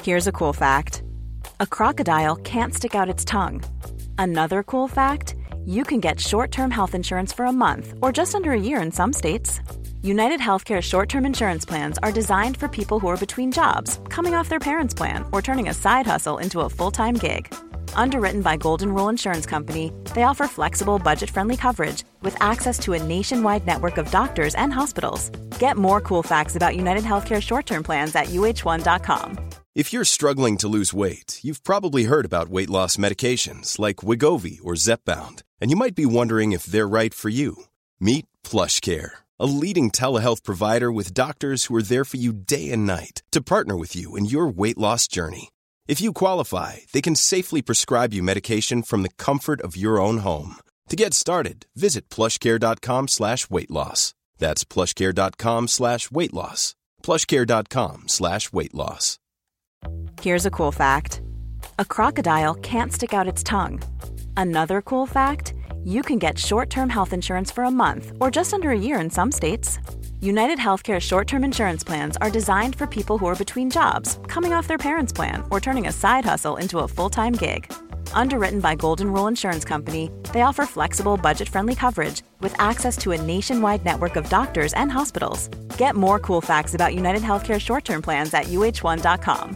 Here's a cool fact. A crocodile can't stick out its tongue. Another cool fact, you can get short-term health insurance for a month or just under a year in some states. United Healthcare short-term insurance plans are designed for people who are between jobs, coming off their parents' plan, or turning a side hustle into a full-time gig. Underwritten by Golden Rule Insurance Company, they offer flexible, budget-friendly coverage with access to a nationwide network of doctors and hospitals. Get more cool facts about United Healthcare short-term plans at uh1.com. If you're struggling to lose weight, you've probably heard about weight loss medications like Wegovy or Zepbound, and you might be wondering if they're right for you. Meet PlushCare, a leading telehealth provider with doctors who are there for you day and night to partner with you in your weight loss journey. If you qualify, they can safely prescribe you medication from the comfort of your own home. To get started, visit plushcare.com/weightloss. That's plushcare.com/weightloss. plushcare.com/weightloss. Here's a cool fact. A crocodile can't stick out its tongue. Another cool fact, you can get short-term health insurance for a month or just under a year in some states. United Healthcare short-term insurance plans are designed for people who are between jobs, coming off their parents' plan, or turning a side hustle into a full-time gig. Underwritten by Golden Rule Insurance Company, they offer flexible, budget-friendly coverage with access to a nationwide network of doctors and hospitals. Get more cool facts about United Healthcare short-term plans at uh1.com.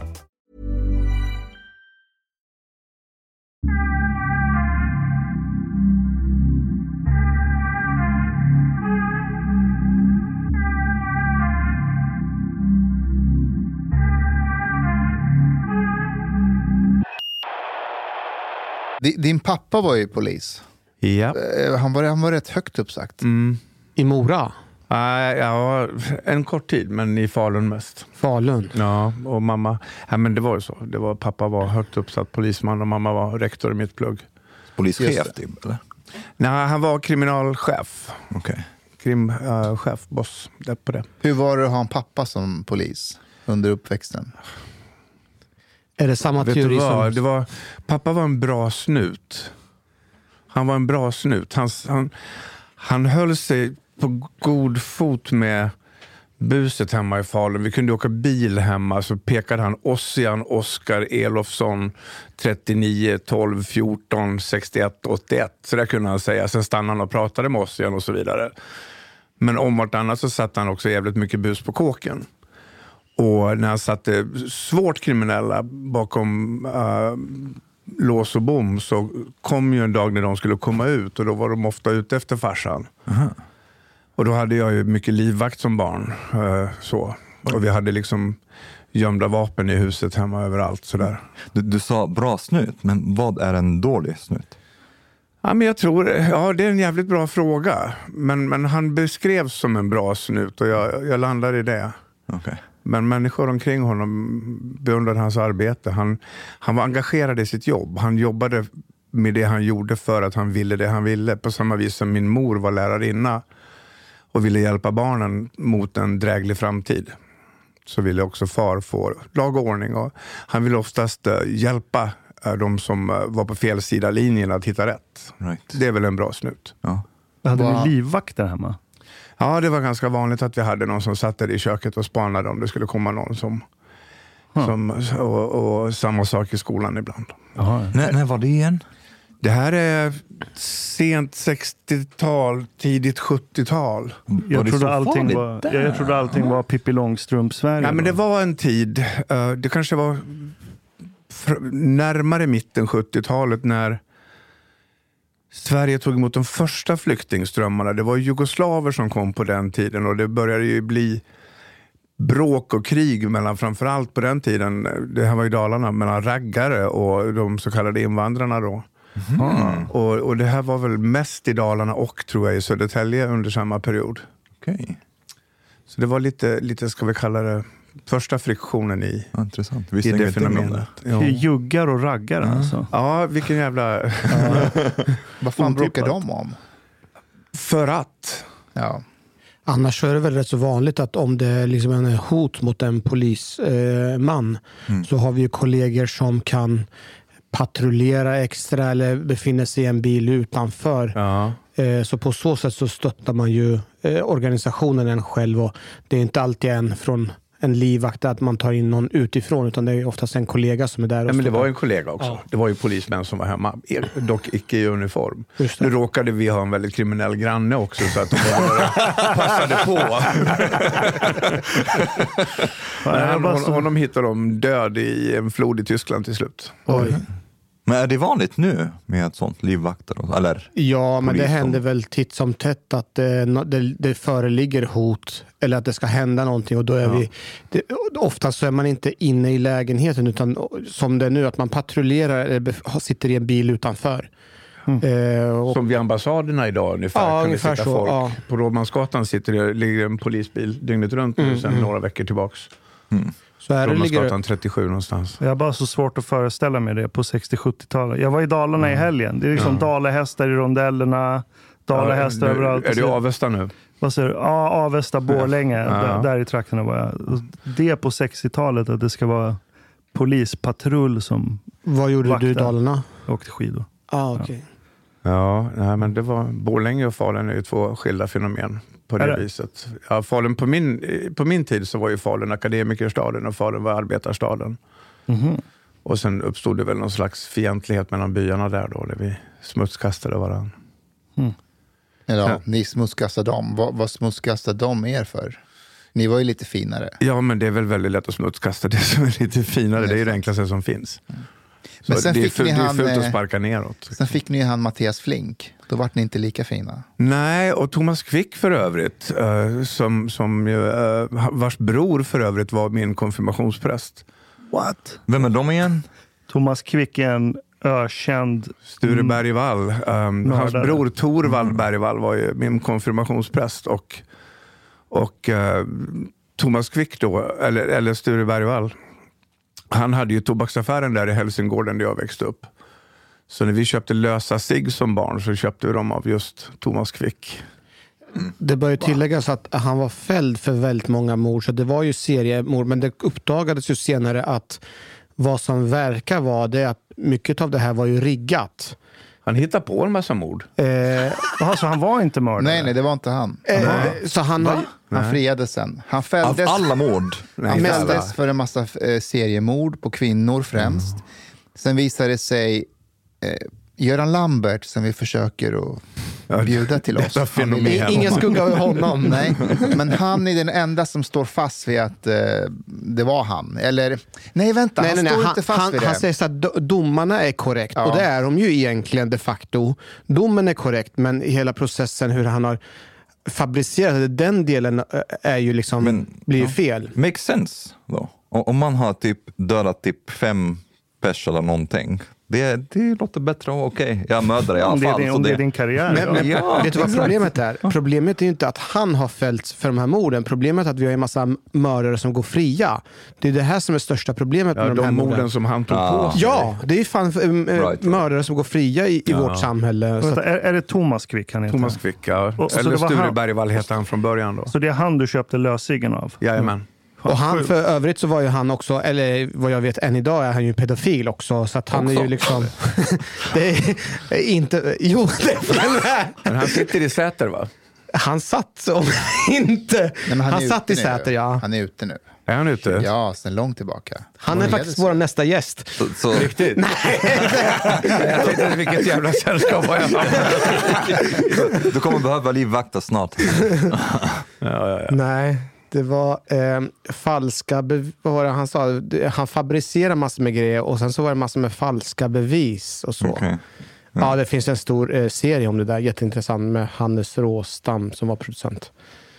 Din pappa var ju polis. Ja. Han var rätt högt uppsagt. I Mora? Ja, en kort tid, men i Falun mest. Falun? Ja, och mamma... Ja, men det var ju så. Pappa var högt uppsatt polisman och mamma var rektor i mitt plugg. Polischef, eller? Nej, han var kriminalchef. Okej. Chef, boss, där på det. Hur var det att ha en pappa som polis under uppväxten? Är det samma teori som... Pappa var en bra snut. Han var en bra snut. Han höll sig på god fot med buset hemma i Falun. Vi kunde åka bil hemma, så pekade han Ossian Oskar Elofsson 39 12 14 61 81. Så där kunde han säga. Sen stannade han och pratade med Ossian och så vidare. Men om vartannat så satt han också jävligt mycket bus på kåken. Och när han satte svårt kriminella bakom lås och bom, så kom ju en dag när de skulle komma ut, och då var de ofta ute efter farsan. Aha. Och då hade jag ju mycket livvakt som barn. Och vi hade liksom gömda vapen i huset hemma överallt. Sådär. Du sa bra snut, men vad är en dålig snut? Ja, men jag tror, det är en jävligt bra fråga. Men han beskrevs som en bra snut, och jag landar i det. Okay. Men människor omkring honom beundrade hans arbete. Han var engagerad i sitt jobb. Han jobbade med det han gjorde för att han ville det han ville. På samma vis som min mor var lärarinna och ville hjälpa barnen mot en dräglig framtid. Så ville också far få lag och ordning. Och han ville oftast hjälpa de som var på fel sida linjen att hitta rätt. Right. Det är väl en bra snut. Ja. Hade ni livvakter hemma? Ja, det var ganska vanligt att vi hade någon som satt där i köket och spanade om det skulle komma någon och samma sak i skolan ibland. När var det igen? Det här är sent 60-tal, tidigt 70-tal. Jag trodde allting var Pippi Långstrump-Sverige. Ja, men det var en tid, det kanske var närmare mitten 70-talet när Sverige tog emot de första flyktingströmmarna. Det var jugoslaver som kom på den tiden, och det började ju bli bråk och krig mellan, framförallt på den tiden, det här var i Dalarna, mellan raggare och de så kallade invandrarna då. Mm. Och det här var väl mest i Dalarna och, tror jag, i Södertälje under samma period. Okej. Så det var lite ska vi kalla det, första friktionen i det fenomenet. Juggar och raggar alltså. Ja, vilken jävla... Vad fan bråkar de om? För att... Ja. Annars är det väl rätt så vanligt att om det är liksom en hot mot en polisman så har vi ju kollegor som kan patrullera extra eller befinna sig i en bil utanför. Ja. Så på så sätt så stöttar man ju organisationen en själv, och det är inte alltid en från en livvakt att man tar in någon utifrån, utan det är oftast en kollega som är där. Och men det var en kollega också. Ja. Det var ju polismän som var hemma, dock icke i uniform. Nu råkade vi ha en väldigt kriminell granne också, så att de passade på. Honom hittade de död i en flod i Tyskland till slut. Oj. Men är det vanligt nu med ett sånt livvakter? Eller ja, men det händer väl titt som tätt att det föreligger hot eller att det ska hända någonting, och då är oftast så är man inte inne i lägenheten, utan som det är nu att man patrullerar eller sitter i en bil utanför. Som vid ambassaderna idag ungefär. Ja, kan ungefär det sitta så. Folk. Ja. På Rådmansgatan ligger en polisbil dygnet runt nu sedan några veckor tillbaks. Så här Rådmansgatan 37 någonstans. Jag har bara så svårt att föreställa mig det på 60-70-talet. Jag var i Dalarna i helgen. Det är liksom dalahästar i rondellerna, dalahästar överallt. Är du i Avesta nu? Vad säger du? Ja, Avesta, Borlänge. Där i trakterna var jag. Det på 60-talet, att det ska vara polispatrull som Vad gjorde vaktar. du i Dalarna? Jag åkte skidor. Okej. Ja, nej, men det var Borlänge och Falun är ju två skilda fenomen på det viset. Ja, Falun på min tid så var ju Falun akademikerstaden och Falun var arbetarstaden. Och sen uppstod det väl någon slags fientlighet mellan byarna där då, där vi smutskastade varandra. Ja, ni smutskastade dem. Vad smutskastade de er för? Ni var ju lite finare. Ja, men det är väl väldigt lätt att smutskasta det som är lite finare. Det är ju det enklaste som finns. Men sen det fick ni det är fult att sparka neråt. Sen fick ni han Mattias Flink. Då var ni inte lika fina. Nej, och Thomas Quick för övrigt, vars bror för övrigt var min konfirmationspräst. What? vem är de igen? Thomas Quick är en ökänd... Sture Bergvall. Hans bror Torvald Bergvall var ju min konfirmationspräst, och Thomas Quick då, eller Sture Bergvall, han hade ju tobaksaffären där i Helsingården där jag växte upp. Så när vi köpte lösa cigg som barn så köpte vi dem av just Thomas Quick. Det bör ju tilläggas att han var fälld för väldigt många mord, så det var ju seriemord, men det uppdagades ju senare att vad som verkar vara det att mycket av det här var ju riggat. Han hittade på en massa mord. Så han var inte mördare? Nej, det var inte han. Så han friades sen. Han Av fälldes, alla mord? han fälldes för en massa seriemord på kvinnor främst. Sen visade det sig Göran Lambert, som vi försöker att bjuda till oss. ingen skugga över honom. Nej, men han är den enda som står fast vid att det var han. Eller, nej vänta, han står inte fast vid det. Han säger så att domarna är korrekt, och det är de ju egentligen de facto. Domen är korrekt, men i hela processen hur han har fabricerat den delen är ju liksom, blir ju fel. Makes sense då. Om man har typ dödat typ 5 pers eller någonting. Det låter bättre och okej. Jag mördar i alla fall. Om det är din karriär. Men vet du vad problemet är? Problemet är ju inte att han har fällts för de här morden. Problemet är att vi har en massa mördare som går fria. Det är det här som är största problemet med de här morden som han tog på sig. Ja, det är fan mördare som går fria i vårt samhälle. Så är det Thomas Quick han heter? Thomas Quick, ja. Eller Sture Bergvall heter han från början då. Så det är han du köpte lössiggen av? Jajamän. Och han, för övrigt så var ju han också, eller vad jag vet än idag är han ju pedofil också, så att han är ju liksom det är inte, jo det är fel. Men han sitter i Säter, va? Han satt så inte. Nej, han satt i Säter, ja. Han är ute nu. Är han ute? Ja, sen långt tillbaka. Han är faktiskt vår nästa gäst. Så riktigt? Nej. Jag tänkte vilket jävla sällskap var jag. Du kommer behöva livvakta snart. Ja. Nej. Det var falska vad var det han sa? Han fabricerar massor med grejer, och sen så var det massor med falska bevis och så. Okay. Ja, det finns en stor serie om det där, jätteintressant, med Hannes Råstam som var producent.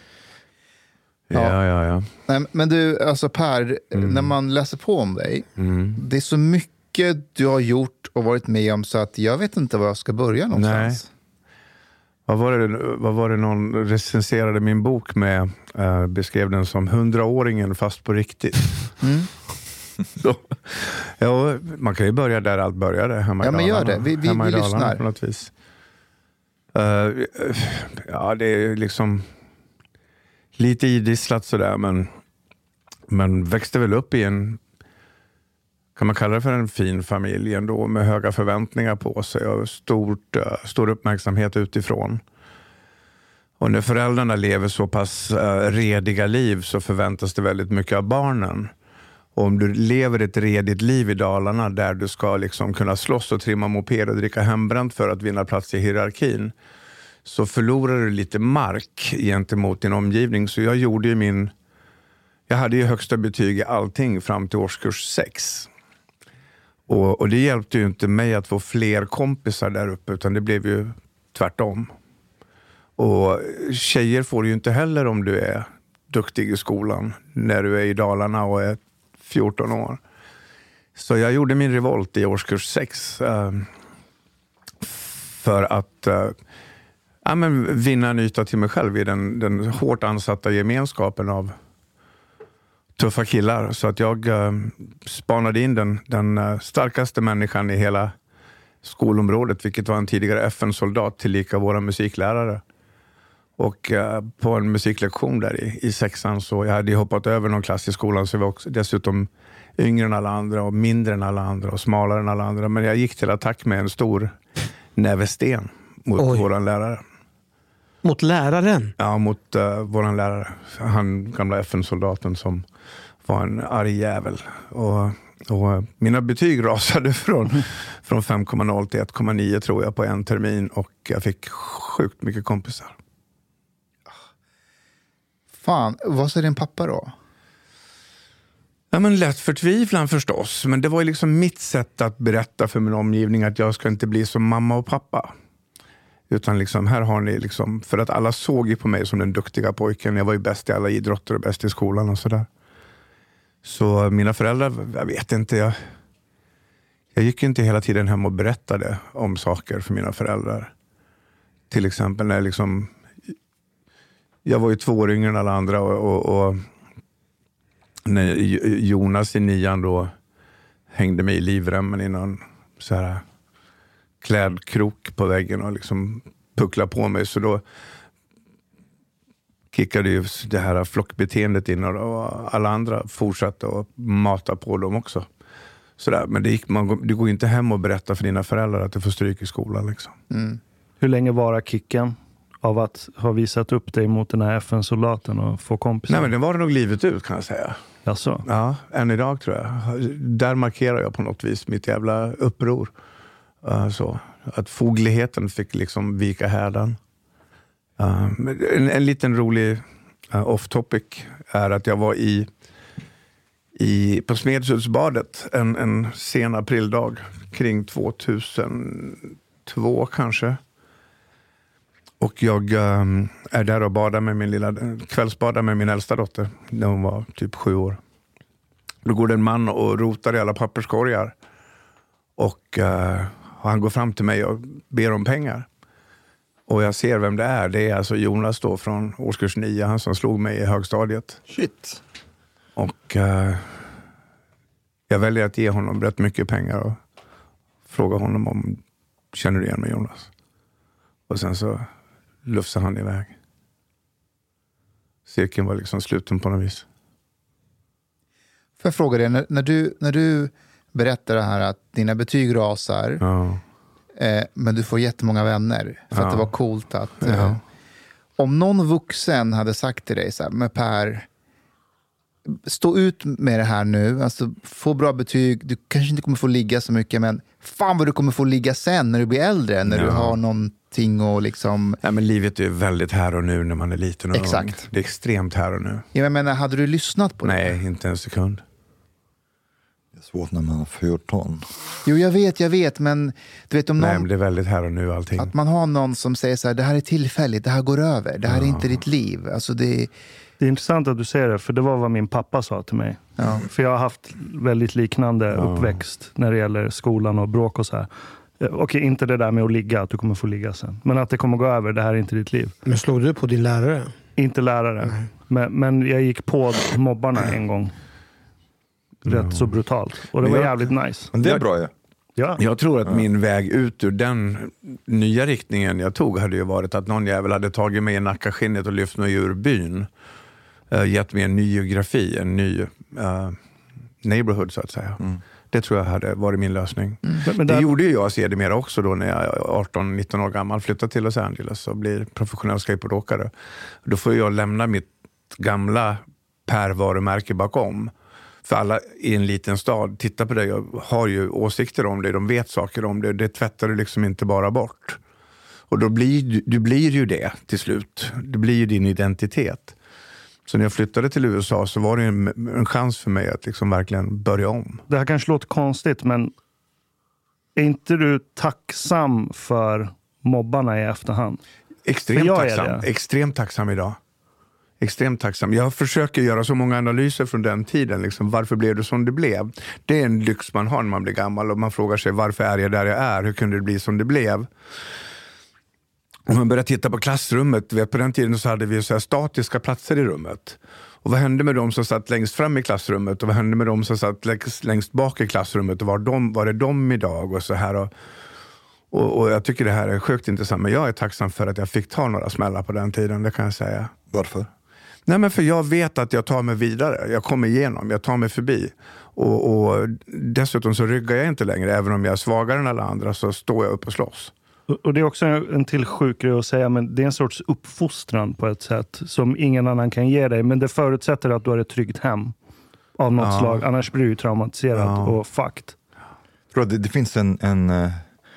Ja. Nej, men du, alltså Per, när man läser på om dig, det är så mycket du har gjort och varit med om, så att jag vet inte var jag ska börja någonstans. Nej. Vad var det någon recenserade min bok med, beskrev den som 100-åringen fast på riktigt. Så, ja, man kan ju börja där allt började, hemma i men Dalarna. gör det, vi lyssnar på något vis. Ja, det är liksom lite idisslat sådär, men växte väl upp i en, kan man kalla det för en fin familj ändå, med höga förväntningar på sig och stor uppmärksamhet utifrån. Och när föräldrarna lever så pass rediga liv så förväntas det väldigt mycket av barnen. Och om du lever ett redigt liv i Dalarna där du ska liksom kunna slåss och trimma moped och dricka hembränt för att vinna plats i hierarkin, så förlorar du lite mark gentemot din omgivning. Så jag hade ju högsta betyg i allting fram till årskurs 6. Och det hjälpte ju inte mig att få fler kompisar där uppe, utan det blev ju tvärtom. Och tjejer får ju inte heller om du är duktig i skolan när du är i Dalarna och är 14 år. Så jag gjorde min revolt i årskurs 6 för att vinna en yta till mig själv i den hårt ansatta gemenskapen av tuffa killar. Så att jag spanade in den starkaste människan i hela skolområdet, vilket var en tidigare FN-soldat tillika våra musiklärare. Och på en musiklektion där i 6:an, så jag hade hoppat över någon klass i skolan, så jag var också dessutom yngre än alla andra och mindre än alla andra och smalare än alla andra. Men jag gick till attack med en stor nävesten mot våran lärare. Mot läraren? Ja, mot våran lärare. Han gamla FN-soldaten som var en arg jävel. Och mina betyg rasade från 5,0 till 1,9 tror jag på en termin. Och jag fick sjukt mycket kompisar. Fan, vad sa din pappa då? Ja, men lätt förtvivlan förstås. Men det var ju liksom mitt sätt att berätta för min omgivning att jag ska inte bli som mamma och pappa. Utan liksom, här har ni liksom, för att alla såg ju på mig som den duktiga pojken. Jag var ju bäst i alla idrotter och bäst i skolan och sådär. Så mina föräldrar, jag vet inte, jag gick ju inte hela tiden hem och berättade om saker för mina föräldrar. Till exempel när jag var ju 2 år yngre än alla andra och när Jonas i 9:an då hängde mig i livremmen i någon så här klädkrok på väggen och liksom puckla på mig, så då kickade ju det här flockbeteendet in och alla andra fortsatte att mata på dem också. Sådär. Men du går inte hem och berättar för dina föräldrar att du får stryk i skolan. Liksom. Mm. Hur länge var kicken av att ha visat upp dig mot den här FN-soldaten och få kompisar? Nej, men det var nog livet ut kan jag säga. Jaså? Ja, än idag tror jag. Där markerar jag på något vis mitt jävla uppror. Så att fogligheten fick liksom vika härdan. En liten rolig off-topic är att jag var på Smedshultsbadet en sen aprildag kring 2002 kanske. Och jag är där och badar med kvällsbadar med min äldsta dotter när hon var typ 7 år. Då går det en man och rotar i alla papperskorgar. Och han går fram till mig och ber om pengar. Och jag ser vem det är. Det är alltså Jonas då från årskurs 9. Han som slog mig i högstadiet. Shit. Och jag väljer att ge honom rätt mycket pengar och fråga honom om känner du igen mig, Jonas? Och sen så lufsar han iväg. Cirkeln var liksom sluten på något vis. Får jag fråga dig, när du berättar det här att dina betyg rasar, men du får jättemånga vänner för att det var coolt att om någon vuxen hade sagt till dig så här, men Per, stå ut med det här nu, alltså få bra betyg, du kanske inte kommer få ligga så mycket, men fan vad du kommer få ligga sen när du blir äldre, när du har någonting och liksom... Ja, men livet är väldigt här och nu när man är liten och ung. Det är extremt här och nu. Jag menar, hade du lyssnat på det? Nej, inte en sekund. Det är svårt när man har 14. Jo, jag vet, men du vet om någon... Nej, men det är väldigt här och nu allting. Att man har någon som säger så här, det här är tillfälligt, det här går över, det här är inte ditt liv. Alltså det är intressant att du säger det, för det var vad min pappa sa till mig. Ja. För jag har haft väldigt liknande uppväxt när det gäller skolan och bråk och så här. Okej, inte det där med att ligga, att du kommer få ligga sen. Men att det kommer gå över, det här är inte ditt liv. Men slog du på din lärare? Inte lärare. Men jag gick på mobbarna en gång. Rätt så brutalt. Och det var jävligt nice. Men det är bra, ja. Jag tror att min väg ut ur den nya riktningen jag tog hade ju varit att någon jävel hade tagit mig i nackaskinnet och lyft mig ur byn. Gett mig en ny geografi, en ny neighborhood så att säga. Det tror jag hade varit min lösning. Men det gjorde ju jag sedermera också då när jag är 18-19 år gammal, flyttade till Los Angeles och blir professionell skateboardåkare. Då får jag lämna mitt gamla pärvarumärke bakom. För alla i en liten stad, titta på det, jag har ju åsikter om det, de vet saker om det, det tvättar du liksom inte bara bort. Och då blir ju det till slut, det blir ju din identitet. Så när jag flyttade till USA så var det en chans för mig att liksom verkligen börja om. Det här kanske låter konstigt, men är inte du tacksam för mobbarna i efterhand? Extremt tacksam idag. Extremt tacksam. Jag försöker göra så många analyser från den tiden. Liksom, varför blev det som det blev? Det är en lyx man har när man blir gammal och man frågar sig varför är jag där jag är? Hur kunde det bli som det blev? Om man börjar titta på klassrummet, på den tiden så hade vi så här statiska platser i rummet. Och vad hände med dem som satt längst fram i klassrummet? Och vad hände med dem som satt längst bak i klassrummet? Och var är de idag? Och så här. Och jag tycker det här är sjukt intressant. Men jag är tacksam för att jag fick ta några smällar på den tiden, det kan jag säga. Varför? Nej, men för jag vet att jag tar mig vidare. Jag kommer igenom, jag tar mig förbi. Och dessutom så ryggar jag inte längre. Även om jag är svagare än alla andra så står jag upp och slåss. Och det är också en till sjuk grej att säga, men det är en sorts uppfostran på ett sätt som ingen annan kan ge dig. Men det förutsätter att du har ett tryggt hem av något slag. Annars blir du traumatiserad och fucked. Jag tror att det finns en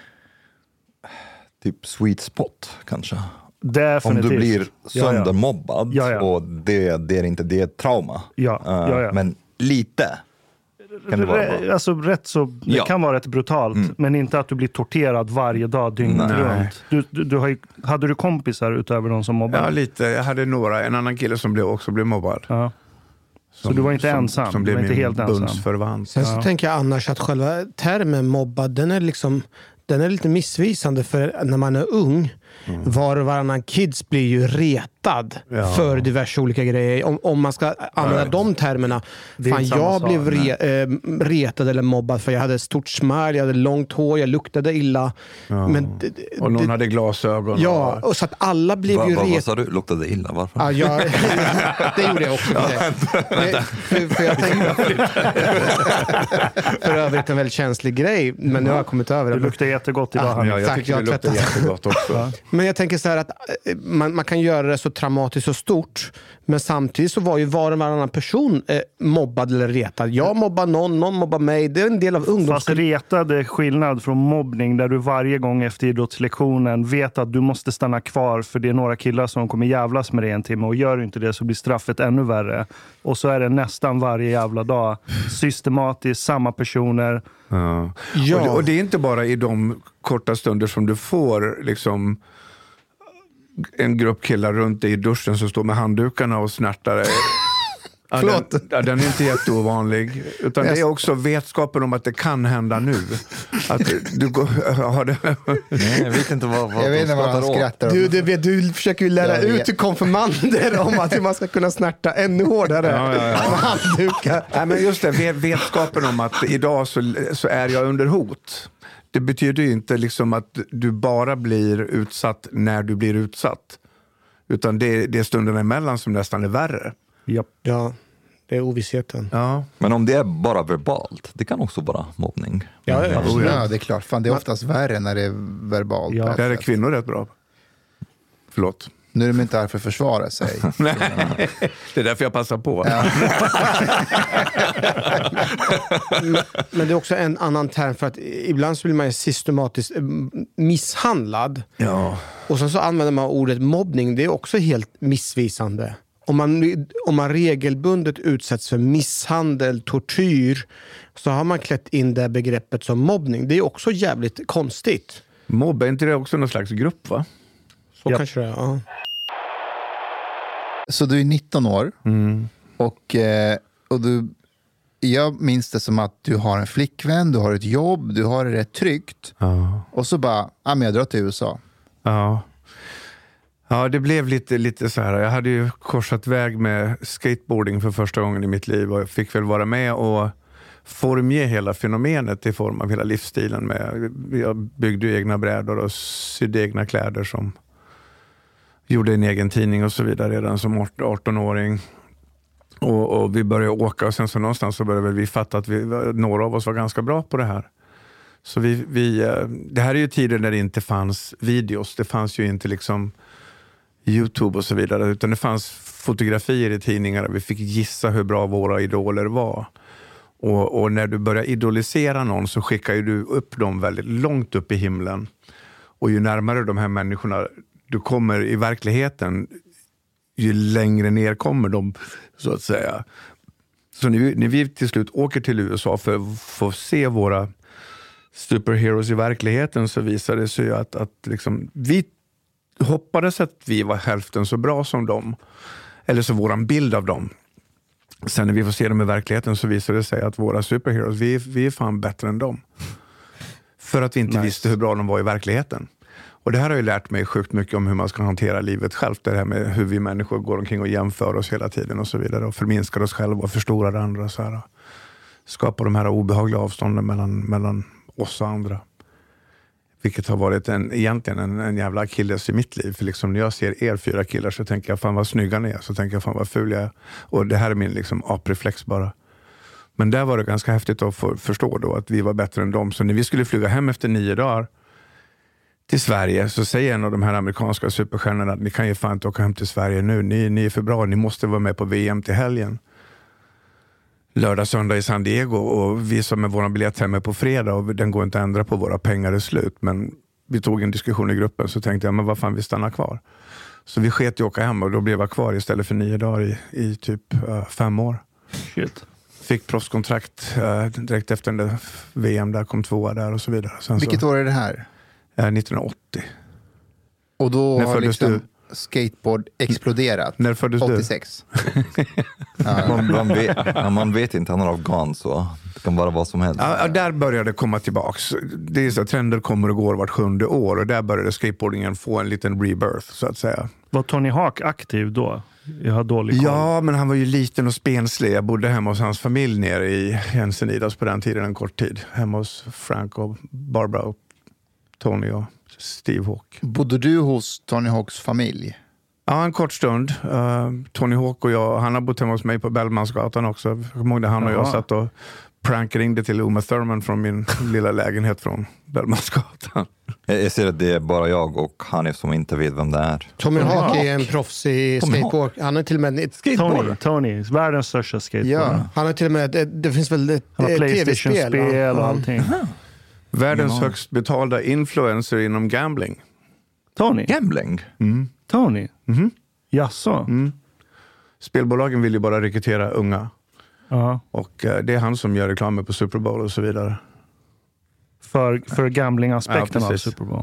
typ sweet spot kanske. Definitivt. Om du blir söndermobbad och det är inte det är ett trauma. Men lite kan det vara. Alltså rätt så det kan vara rätt brutalt, men inte att du blir torterad varje dag dygnet runt. Hade du kompisar utöver de som mobbade? Ja, lite. Jag hade en annan kille som också blev mobbad. Ja. Så du var inte ensam? Som blev inte helt ensam. Sen så tänker jag annars att själva termen mobbad, den är lite missvisande, för när man är ung var och varannan kids blir ju retad för diverse olika grejer. Om man ska använda de termerna. Fan, jag blev retad eller mobbad för jag hade stort smile, jag hade långt hår, jag luktade illa. Men och någon hade glasögon. Ja, och så att alla blev ju retade. Vad sa du? Luktade illa? Varför? Ja, det gjorde jag också. För jag tänkte för övrigt en väldigt känslig grej, men nu har jag kommit över det. Du luktar jättegott idag. Jag tycker det luktar jättegott också. Men jag tänker så här att man kan göra det så traumatiskt och stort, men samtidigt så var ju var och varannan person mobbad eller retad. Jag mobbar någon mobbar mig. Det är en del av ungdoms... Fast retad är skillnad från mobbning, där du varje gång efter idrottslektionen vet att du måste stanna kvar för det är några killar som kommer jävlas med dig en timme, och gör du inte det så blir straffet ännu värre. Och så är det nästan varje jävla dag. Systematiskt, samma personer. Ja. Och det är inte bara i de korta stunder som du får liksom en grupp killar runt dig i duschen som står med handdukarna och snärtar dig. Den är inte jätteovanlig. Utan det är också vetskapen om att det kan hända nu. Att du har det. Nej, jag vet inte vad jag vet inte vad han skrattar om. Du försöker ju lära ut konfirmander om att man ska kunna snärta ännu hårdare med handdukar. Nej, men just det, vetskapen om att idag så är jag under hot. Det betyder ju inte liksom att du bara blir utsatt när du blir utsatt. Utan det är stunderna emellan som nästan är värre. Yep. Ja, det är ovissheten. Ja. Men om det är bara verbalt, det kan också vara mobbning. Ja, det är klart. Fan, det är oftast värre när det är verbalt. Ja. Där är kvinnor rätt bra. Förlåt. Nu är de inte här för att försvara sig. Nej, det är därför jag passar på. Ja. Men det är också en annan term, för att ibland så blir man systematiskt misshandlad. Ja. Och sen så använder man ordet mobbning. Det är också helt missvisande. Om man regelbundet utsätts för misshandel, tortyr, så har man klätt in det begreppet som mobbning. Det är också jävligt konstigt. Mobb, är inte det också någon slags grupp, va? Så kanske det är, ja. Så du är 19 år och jag minns det som att du har en flickvän, du har ett jobb, du har det rätt tryggt. Och så bara, men jag drar till USA. Ja, det blev lite så här. Jag hade ju korsat väg med skateboarding för första gången i mitt liv och jag fick väl vara med och formge hela fenomenet i form av hela livsstilen. Jag byggde ju egna brädor och sydde egna kläder, som gjorde en egen tidning och så vidare redan som 18-åring. Och vi började åka och sen så någonstans så började vi fatta att några av oss var ganska bra på det här. Så det här är ju tider när det inte fanns videos. Det fanns ju inte liksom YouTube och så vidare. Utan det fanns fotografier i tidningar. Vi fick gissa hur bra våra idoler var. Och när du börjar idolisera någon så skickar ju du upp dem väldigt långt upp i himlen. Och ju närmare de här människorna du kommer i verkligheten, ju längre ner kommer de, så att säga. Så när vi till slut åker till USA för att få se våra superheroes i verkligheten, så visar det sig att liksom, vi hoppades att vi var hälften så bra som dem. Eller så våran bild av dem. Sen när vi får se dem i verkligheten så visar det sig att våra superheroes, vi är fan bättre än dem. För att vi inte visste hur bra de var i verkligheten. Och det här har ju lärt mig sjukt mycket om hur man ska hantera livet själv. Det här med hur vi människor går omkring och jämför oss hela tiden och så vidare. Och förminskar oss själva och förstorar andra. Så här. Skapar de här obehagliga avstånden mellan oss och andra. Vilket har varit egentligen en jävla akilles i mitt liv. För liksom när jag ser er 4 killar så tänker jag fan vad snygga ni är. Så tänker jag fan vad ful jag är. Och det här är min liksom apreflex bara. Men där var det ganska häftigt att förstå då att vi var bättre än dem. Så när vi skulle flyga hem efter 9 dagar till Sverige så säger en av de här amerikanska superstjärnorna att ni kan ju fan inte åka hem till Sverige nu. Ni är för bra, ni måste vara med på VM till helgen. Lördag, söndag i San Diego, och vi som med våra biljett hemma på fredag och den går inte att ändra på, våra pengar är slut. Men vi tog en diskussion i gruppen, så tänkte jag, men vad fan, vi stannar kvar. Så vi sket i att åka hem och då blev jag kvar istället för 9 dagar i typ 5 år. Shit. Fick proffskontrakt direkt efter den där VM där, kom 2 där och så vidare. Sen vilket år är det här? 1980. Och då när har liksom du? Skateboard exploderat. När föddes 86. Man vet inte, han är afghan så det kan bara vara som helst. Ja, där började det komma tillbaks. Det är så att trender kommer och går vart 7:e år, och där började skateboardingen få en liten rebirth så att säga. Var Tony Hawk aktiv då? Jag har dålig koll. Ja, men han var ju liten och spenslig. Jag bodde hemma hos hans familj nere i Encinitas på den tiden en kort tid. Hemma hos Frank och Barbara och Tony och Steve Hawk. Bodde du hos Tony Hawks familj? Ja, en kort stund. Tony Hawk och jag, han har bott hemma hos mig på Bellmansgatan också. Jag kommer ihåg det, han och jag satt och prankringde till Uma Thurman från min lilla lägenhet från Bellmansgatan. Jag ser att det är bara jag och Hanif som inte vet vem det är. Tony Hawk är en proffs i skateboard. Han är till och med ett skateboard. Tony, världens största skateboard. Ja. Han är till och med, det finns väl ett PlayStation-spel och allting. Världens högst betalda influencer inom gambling. Tony? Gambling? Tony? Jaså? Spelbolagen vill ju bara rekrytera unga. Och det är han som gör reklamer på Super Bowl och så vidare. För gambling-aspekten av Super Bowl.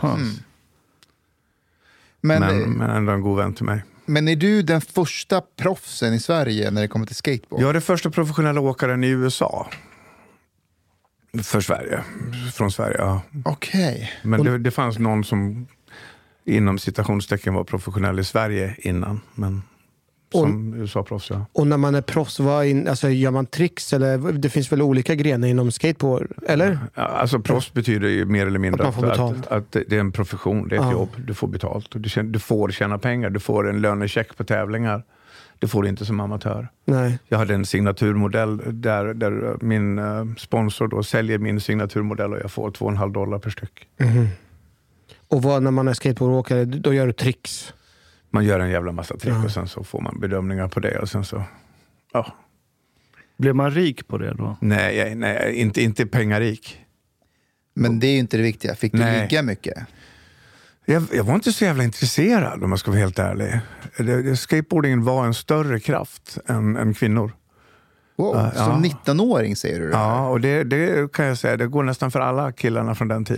Men ändå en god vän till mig. Men är du den första proffsen i Sverige när det kommer till skateboard? Jag är den första professionella åkaren i USA. För Sverige. Från Sverige, ja. Okej. Men det fanns någon som inom citationstecken var professionell i Sverige innan. Men som USA-proffs, ja. Och när man är proffs, alltså, gör man tricks? Eller det finns väl olika grenar inom skateboard, eller? Ja, alltså proffs betyder ju mer eller mindre att det är en profession, det är ett jobb. Du får betalt. Du får tjäna pengar, du får en lönecheck på tävlingar. Det får du inte som amatör. Nej. Jag hade en signaturmodell där min sponsor då säljer min signaturmodell och jag får $2,5 per styck. Och när man är skateboardåkare, då gör du tricks? Man gör en jävla massa trick och sen så får man bedömningar på det och sen så, ja. Blev man rik på det då? Nej, inte pengarik. Men det är ju inte det viktiga. Fick du ligga mycket? Jag var inte så jävla intresserad om jag ska vara helt ärlig. Skateboardingen var en större kraft än kvinnor. Wow, som 19-åring säger du det här? Ja, och det kan jag säga, det går nästan för alla killarna från den tiden.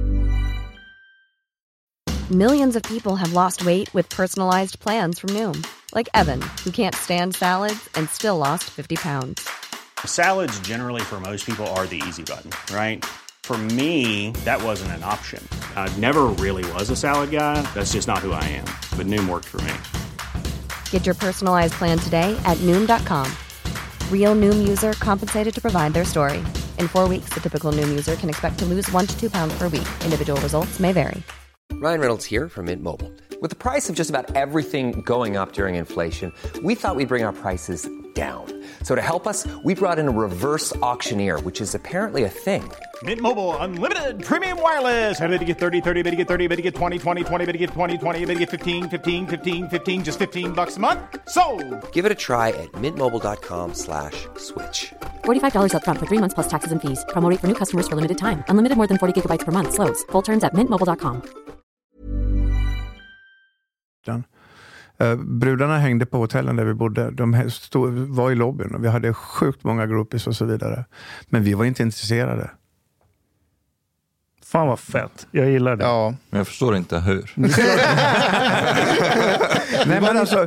Millions of people have lost weight with personalized plans from Noom. Like Evan, who can't stand salads and still lost 50 pounds. Salads generally for most people are the easy button, right? For me, that wasn't an option. I never really was a salad guy. That's just not who I am. But Noom worked for me. Get your personalized plan today at Noom.com. Real Noom user compensated to provide their story. In 4 weeks, the typical Noom user can expect to lose 1 to 2 pounds per week. Individual results may vary. Ryan Reynolds here from Mint Mobile. With the price of just about everything going up during inflation, we thought we'd bring our prices down. So to help us, we brought in a reverse auctioneer, which is apparently a thing. Mint Mobile Unlimited Premium Wireless. How to get 30, 30, bit to get 30, bit to get 20, 20, 20, bit to get 20, 20, bit to get 15, 15, 15, 15, just $15 a month? Sold! Give it a try at mintmobile.com/switch. $45 up front for 3 months plus taxes and fees. Promo rate for new customers for limited time. Unlimited more than 40 gigabytes per month. Slows full terms at mintmobile.com. Brudarna hängde på hotellen där vi bodde. De var i lobbyn och vi hade sjukt många groupies och så vidare. Men vi var inte intresserade. Fan vad fett. Jag gillar det. Ja. Men jag förstår inte hur. Nej, men alltså...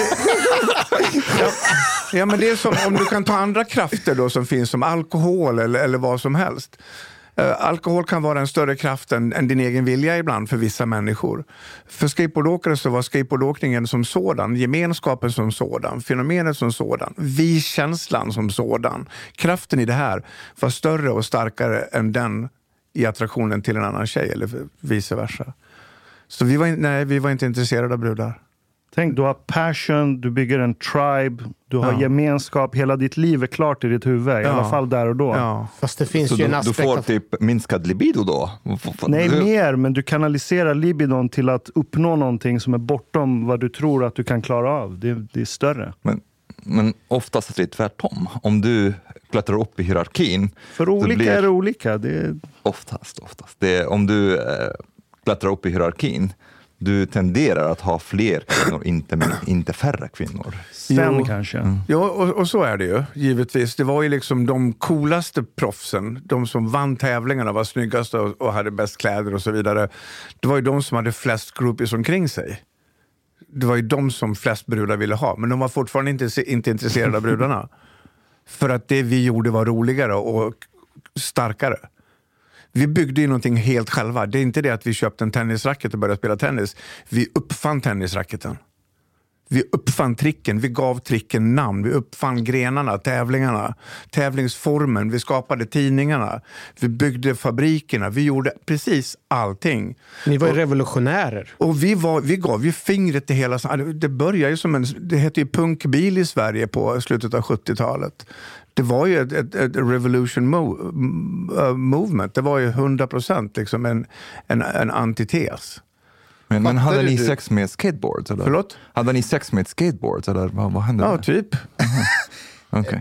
Ja, men det är som om du kan ta andra krafter då som finns som alkohol eller vad som helst. Alkohol kan vara en större kraft än din egen vilja ibland för vissa människor. För skateboardåkare så var skateboardåkningen som sådan, gemenskapen som sådan, fenomenet som sådan, vi-känslan som sådan. Kraften i det här var större och starkare än den i attraktionen till en annan tjej eller vice versa. Så vi var inte intresserade av brudar. Tänk, du har passion, du bygger en tribe, du har gemenskap, hela ditt liv är klart i ditt huvud, i alla fall där och då. Ja. Fast det finns Så ju en aspekt du får typ minskad libido då? Nej, mer, men du kanaliserar libidon till att uppnå någonting som är bortom vad du tror att du kan klara av. Det är större. Men oftast är det tvärtom. Om du klättrar upp i hierarkin... För olika är det olika. Oftast. Om du klättrar upp i hierarkin, du tenderar att ha fler kvinnor, inte färre kvinnor. Sen kanske. Ja, och så är det ju, givetvis. Det var ju liksom de coolaste proffsen, de som vann tävlingarna, var snyggast och hade bäst kläder och så vidare. Det var ju de som hade flest groupies omkring sig. Det var ju de som flest brudar ville ha, men de var fortfarande inte intresserade av brudarna. För att det vi gjorde var roligare och starkare. Vi byggde ju någonting helt själva. Det är inte det att vi köpte en tennisracket och började spela tennis. Vi uppfann tennisracketen. Vi uppfann tricken. Vi gav tricken namn. Vi uppfann grenarna, tävlingarna, tävlingsformen. Vi skapade tidningarna. Vi byggde fabrikerna. Vi gjorde precis allting. Ni var ju revolutionärer. Och vi gav ju fingret till hela... Det började ju som det hette ju punkbil i Sverige på slutet av 70-talet. Det var ju ett revolution movement. Det var ju 100% liksom en antites. Men hade ni sex med skateboards? Eller? Förlåt? Hade ni sex med skateboards? Eller vad hände? Ja, typ. Okay.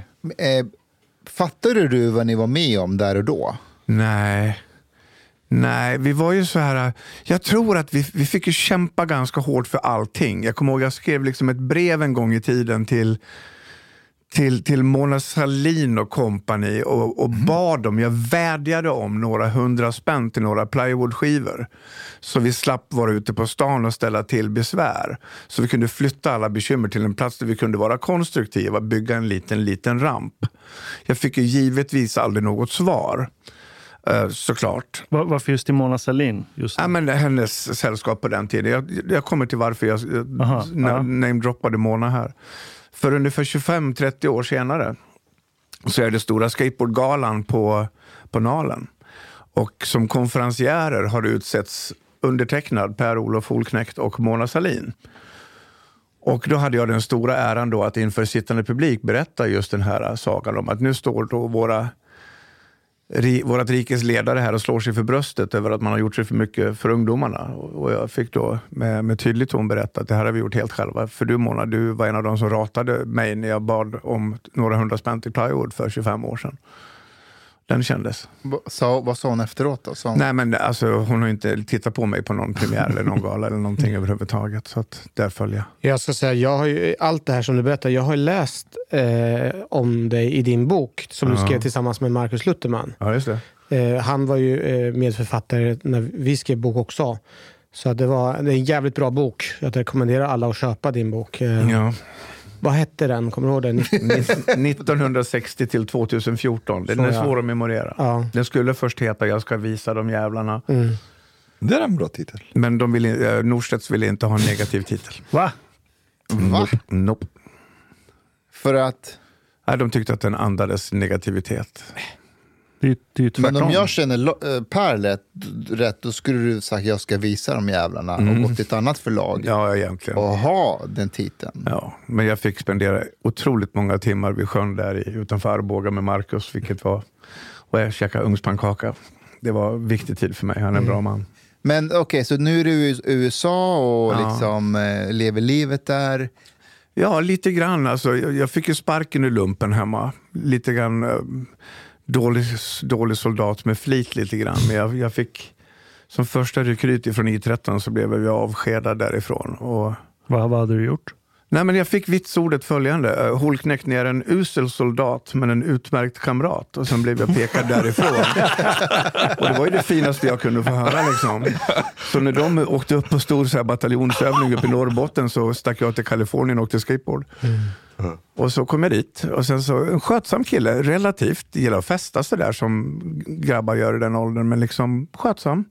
Fattade du vad ni var med om där och då? Nej, vi var ju så här... Jag tror att vi fick ju kämpa ganska hårt för allting. Jag kommer ihåg, jag skrev liksom ett brev en gång i tiden till Mona Sahlin och company och bad dem, jag vädjade om några 100 spänn till några plywoodskivor så vi slapp vara ute på stan och ställa till besvär, så vi kunde flytta alla bekymmer till en plats där vi kunde vara konstruktiva, bygga en liten ramp. Jag fick ju givetvis aldrig något svar. Såklart. Varför just till Mona Sahlin? Ja, men hennes sällskap på den tiden. Jag kommer till varför jag namedroppade Mona här. För ungefär 25-30 år senare så är det stora skateboardgalan på Nalen. Och som konferenciärer har det utsetts undertecknad Per-Olof Holknekt och Mona Sahlin. Och då hade jag den stora äran då att inför sittande publik berätta just den här sagan om att nu står då vårat rikes ledare här och slår sig för bröstet över att man har gjort sig för mycket för ungdomarna. Och jag fick då med tydlig ton berätta att det här har vi gjort helt själva. För du, Mona, du var en av de som ratade mig när jag bad om några 100 spänn till plywood för 25 år sedan. Den kändes. Vad sa hon efteråt då? Nej, men alltså, hon har inte tittat på mig på någon premiär eller någon gala eller någonting överhuvudtaget. Så att där följer jag. Jag ska säga, jag har ju allt det här som du berättar, jag har läst om dig i din bok som du skrev tillsammans med Marcus Lutherman. Ja, just det. Han var ju medförfattare när vi skrev bok också. Så det är en jävligt bra bok. Jag rekommenderar alla att köpa din bok. Ja. Vad hette den? Kommer du ihåg den? 1960 till 2014. Den är svår att memorera. Ja. Den skulle först heta Jag ska visa de jävlarna. Mm. Det är en bra titel. Men Norstedts ville inte ha en negativ titel. Va? Nope. För att? Nej, de tyckte att den andades negativitet. Det är ju tvärtom. Men om jag känner Per rätt, då skulle du sagt att jag ska visa de jävlarna och gå till ett annat förlag. Ja, egentligen. Och ha den titeln. Ja, men jag fick spendera otroligt många timmar vid sjön där utanför Arboga med Marcus, vilket var... Och jag käkade ugnspannkaka. Det var viktig tid för mig. Han är en bra man. Men okej, så nu är du i USA och liksom lever livet där. Ja, lite grann. Alltså, jag fick ju sparken i lumpen hemma. Lite grann dålig soldat med flit lite grann. Men jag fick som första rekryt från I13 så blev jag avskedad därifrån. Och... Vad hade du gjort? Nej, men jag fick vitsordet följande. Holknekt ner en usel soldat men en utmärkt kamrat. Och sen blev jag pekad därifrån. Och det var ju det finaste jag kunde få höra liksom. Så när de åkte upp på stor så här bataljonsövning uppe i Norrbotten så stack jag till Kalifornien och åkte skateboard. Och så kom jag dit. Och sen så en skötsam kille, relativt. Gillar att festa så där som grabbar gör i den åldern. Men liksom skötsam.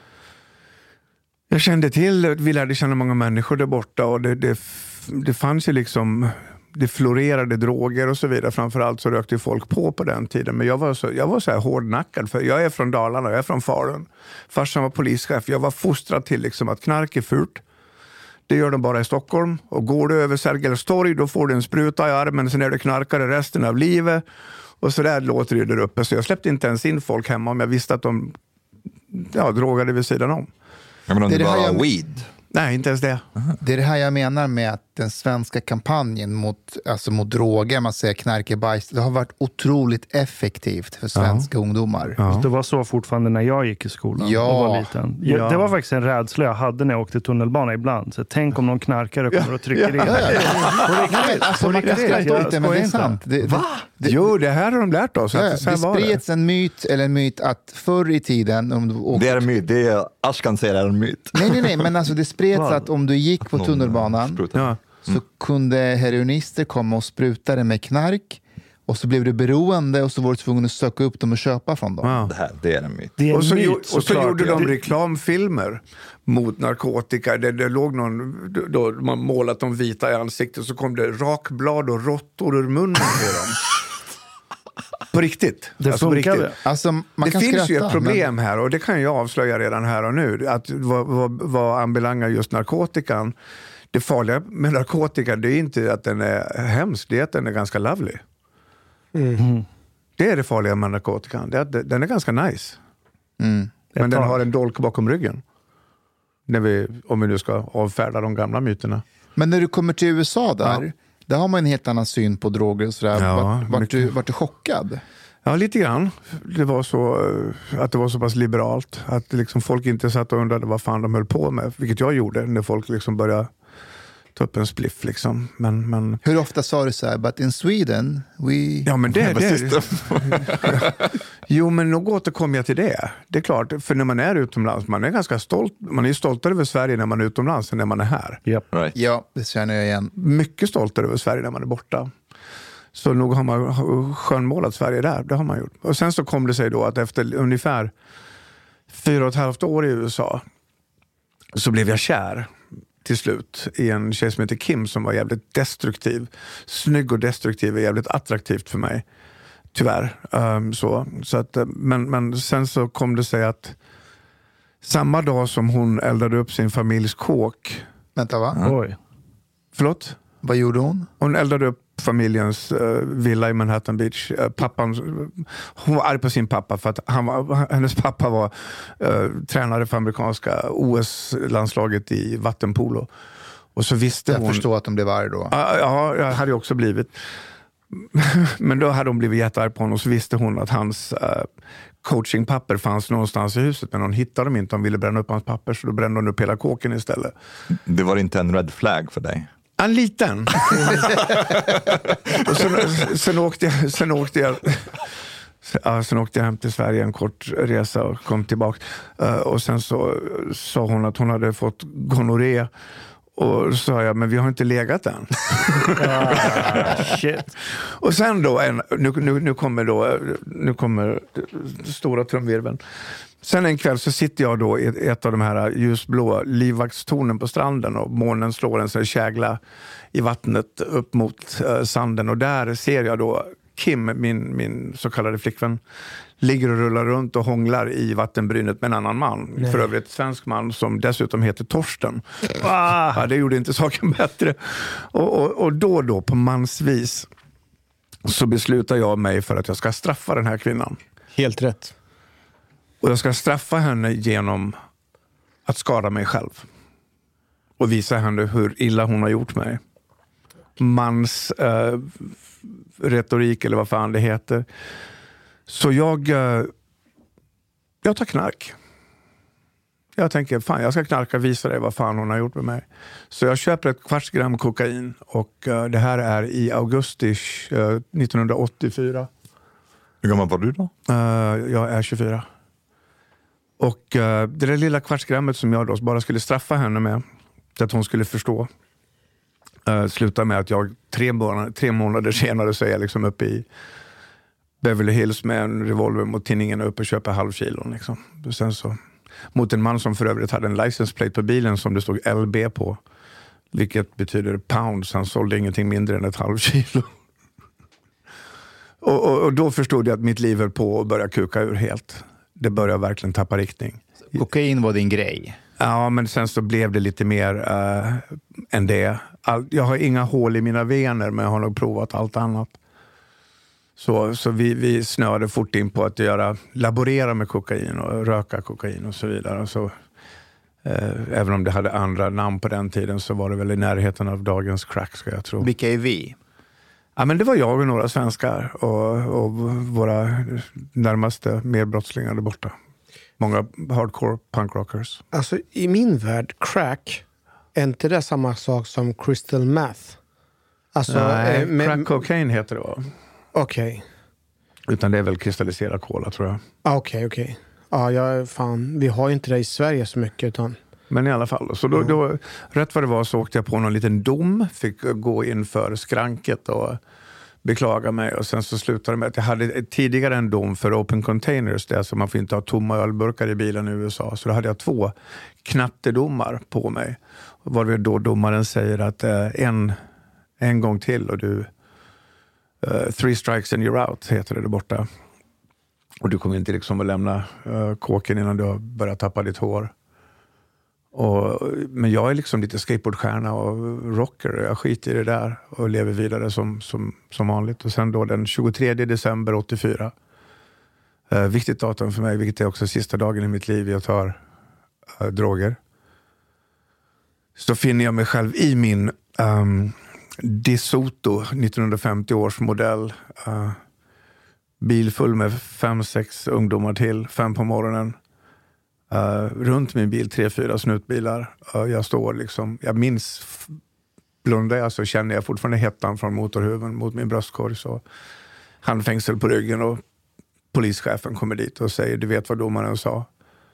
Jag kände till, vi lärde känna många människor där borta. Och det fanns ju liksom, det florerade droger och så vidare. Framförallt så rökte folk på den tiden. Men jag var så här hårdnackad, för jag är från Dalarna, jag är från Falun. Farsan var polischef, jag var fostrad till liksom att knark är fult. Det gör de bara i Stockholm. Och går du över Sergels torg, då får du en spruta i armen, sen är du knarkare resten av livet. Och så där låter det där uppe. Så jag släppte inte ens in folk hemma om jag visste att de drogade vid sidan om. Ja, men om det var weed? Nej, inte ens det. Det är det här jag menar med att den svenska kampanjen mot droger, man säger knark är bajs, det har varit otroligt effektivt för svenska ungdomar. Ja. Det var så fortfarande när jag gick i skolan och var liten. Det var faktiskt en rädsla jag hade när jag åkte tunnelbana ibland. Så tänk om någon knarkare kommer och trycker in. Alltså man kan skratta inte, men det är sant. Va? Jo, det här har de lärt oss. Det spreds en myt att förr i tiden... Det är en myt, Ashkan säger det är en myt. Nej, men alltså det spreds att om du gick på tunnelbanan så kunde heroinister komma och spruta det med knark. Och så blev du beroende och så var du tvungen att söka upp dem och köpa från dem. Ja. Det är en myt. Det är en och så gjorde de reklamfilmer mot narkotika. Det låg någon, då man målat dem vita i ansiktet, så kom det rakblad och råttor ur munnen på dem. På riktigt. Det funkade. Alltså, det finns ju ett problem här, och det kan jag avslöja redan här och nu. Att vad anbelangar just narkotikan, det farliga med narkotika, det är inte att den är hemsk, det är att den är ganska lovely. Det är det farliga med narkotikan. Den är ganska nice. Men den har en dolk bakom ryggen. Om vi nu ska avfärda de gamla myterna. Men när du kommer till USA där har man en helt annan syn på droger och sådär. Vart du chockad? Ja, lite grann. Det var så att det var så pass liberalt att liksom folk inte satt och undrade vad fan de höll på med, vilket jag gjorde när folk liksom började ta upp en spliff liksom. Men hur ofta sa du så här, but in Sweden we... Ja, men Jo, men nog återkommer jag till det. Det är klart, för när man är utomlands, man är ganska stolt. Man är ju stoltare över Sverige när man är utomlands än när man är här. Yep. Right. Ja, det känner jag igen. Mycket stoltare över Sverige när man är borta. Så nog har man skönmålat Sverige där. Det har man gjort. Och sen så kom det sig då att efter ungefär 4,5 år i USA så blev jag kär till slut i en tjej som heter Kim, som var jävligt destruktiv. Snygg och destruktiv är jävligt attraktivt för mig. Tyvärr. Så att, men sen så kom det sig att samma dag som hon eldade upp sin familjs kåk. Vänta, va? Oj. Förlåt? Vad gjorde hon? Hon eldade upp familjens villa i Manhattan Beach. Hon var arg på sin pappa för att hennes pappa var tränare för amerikanska OS-landslaget i vattenpolo. Och så visste jag förstår att de blev arg då. Ja, jag hade också blivit. Men då hade hon blivit jättearg på honom, och så visste hon att hans coachingpapper fanns någonstans i huset, men hon hittade dem inte. Hon ville bränna upp hans papper, så då brände hon upp hela kåken istället. Det var inte en red flag för dig? En liten. Och sen åkte jag hem till Sverige en kort resa och kom tillbaka. Och sen så sa hon att hon hade fått gonorré. Och så sa jag, men vi har inte legat än. Shit. Och sen då, nu kommer stora trumvirveln. Sen en kväll så sitter jag då i ett av de här ljusblå livvaktstornen på stranden, och månen slår en sån kägla i vattnet upp mot sanden, och där ser jag då Kim, min så kallade flickvän, ligger och rullar runt och hånglar i vattenbrynet med en annan man. Nej. För övrigt svensk man som dessutom heter Torsten. Ja, det gjorde inte saken bättre. Och då på mansvis så beslutar jag mig för att jag ska straffa den här kvinnan. Helt rätt. Och jag ska straffa henne genom att skada mig själv. Och visa henne hur illa hon har gjort mig. Mans retorik eller vad fan det heter. Så jag tar knark. Jag tänker, fan jag ska knarka och visa dig vad fan hon har gjort med mig. Så jag köper ett 1/4 gram kokain och det här är i augusti 1984. Hur gammal var du då? Jag är 24. Och det där lilla 1/4 grammet som jag då bara skulle straffa henne med, så att hon skulle förstå, slutar med att jag 3 månader senare så är jag liksom uppe i Beverly Hills med en revolver mot tinningen och uppe och köper 0,5 kilo liksom. Och sen så mot en man som för övrigt hade en license plate på bilen som det stod LB på, vilket betyder pounds. Han sålde ingenting mindre än 1,5 kilo. och då förstod jag att mitt liv höll på att börja kuka ur helt. Det började verkligen tappa riktning. Kokain var din grej? Ja, men sen så blev det lite mer än det. Jag har inga hål i mina vener, men jag har nog provat allt annat. Så vi snöade fort in på att laborera med kokain och röka kokain och så vidare. Så, även om det hade andra namn på den tiden så var det väl i närheten av dagens crack, ska jag tro. Vilka är vi? Ja, men det var jag och några svenskar och våra närmaste medbrottslingar där borta. Många hardcore punkrockers. Alltså i min värld, crack, är inte det samma sak som crystal meth? Alltså, nej, crack cocaine heter det, va? Okej. Utan det är väl kristalliserad kola, tror jag. Okej. Ja, fan. Vi har ju inte det i Sverige så mycket, utan... Men i alla fall. Så då, rätt vad det var så åkte jag på någon liten dom. Fick gå in för skranket och beklaga mig. Och sen så slutade det med att jag hade tidigare en dom för open containers. Det är alltså man får inte ha tomma ölburkar i bilen i USA. Så då hade jag 2 knattedomar på mig. Varvid då domaren säger att en gång till och du... 3 strikes and you're out heter det där borta. Och du kommer inte liksom att lämna kåken innan du har börjat tappa ditt hår. Men jag är liksom lite skateboardstjärna och rocker. Jag skiter i det där och lever vidare som vanligt. Och sen då den 23 december 84. Viktigt datum för mig, vilket är också sista dagen i mitt liv jag tar droger. Så finner jag mig själv i min... DeSoto, 1950 års modell, bil full med 5-6 ungdomar till, 5 på morgonen, runt min bil 3-4 snutbilar. Jag står liksom, jag minns, blundar jag så känner jag fortfarande hettan från motorhuven mot min bröstkorg, så handfängsel på ryggen och polischefen kommer dit och säger, du vet vad domaren sa.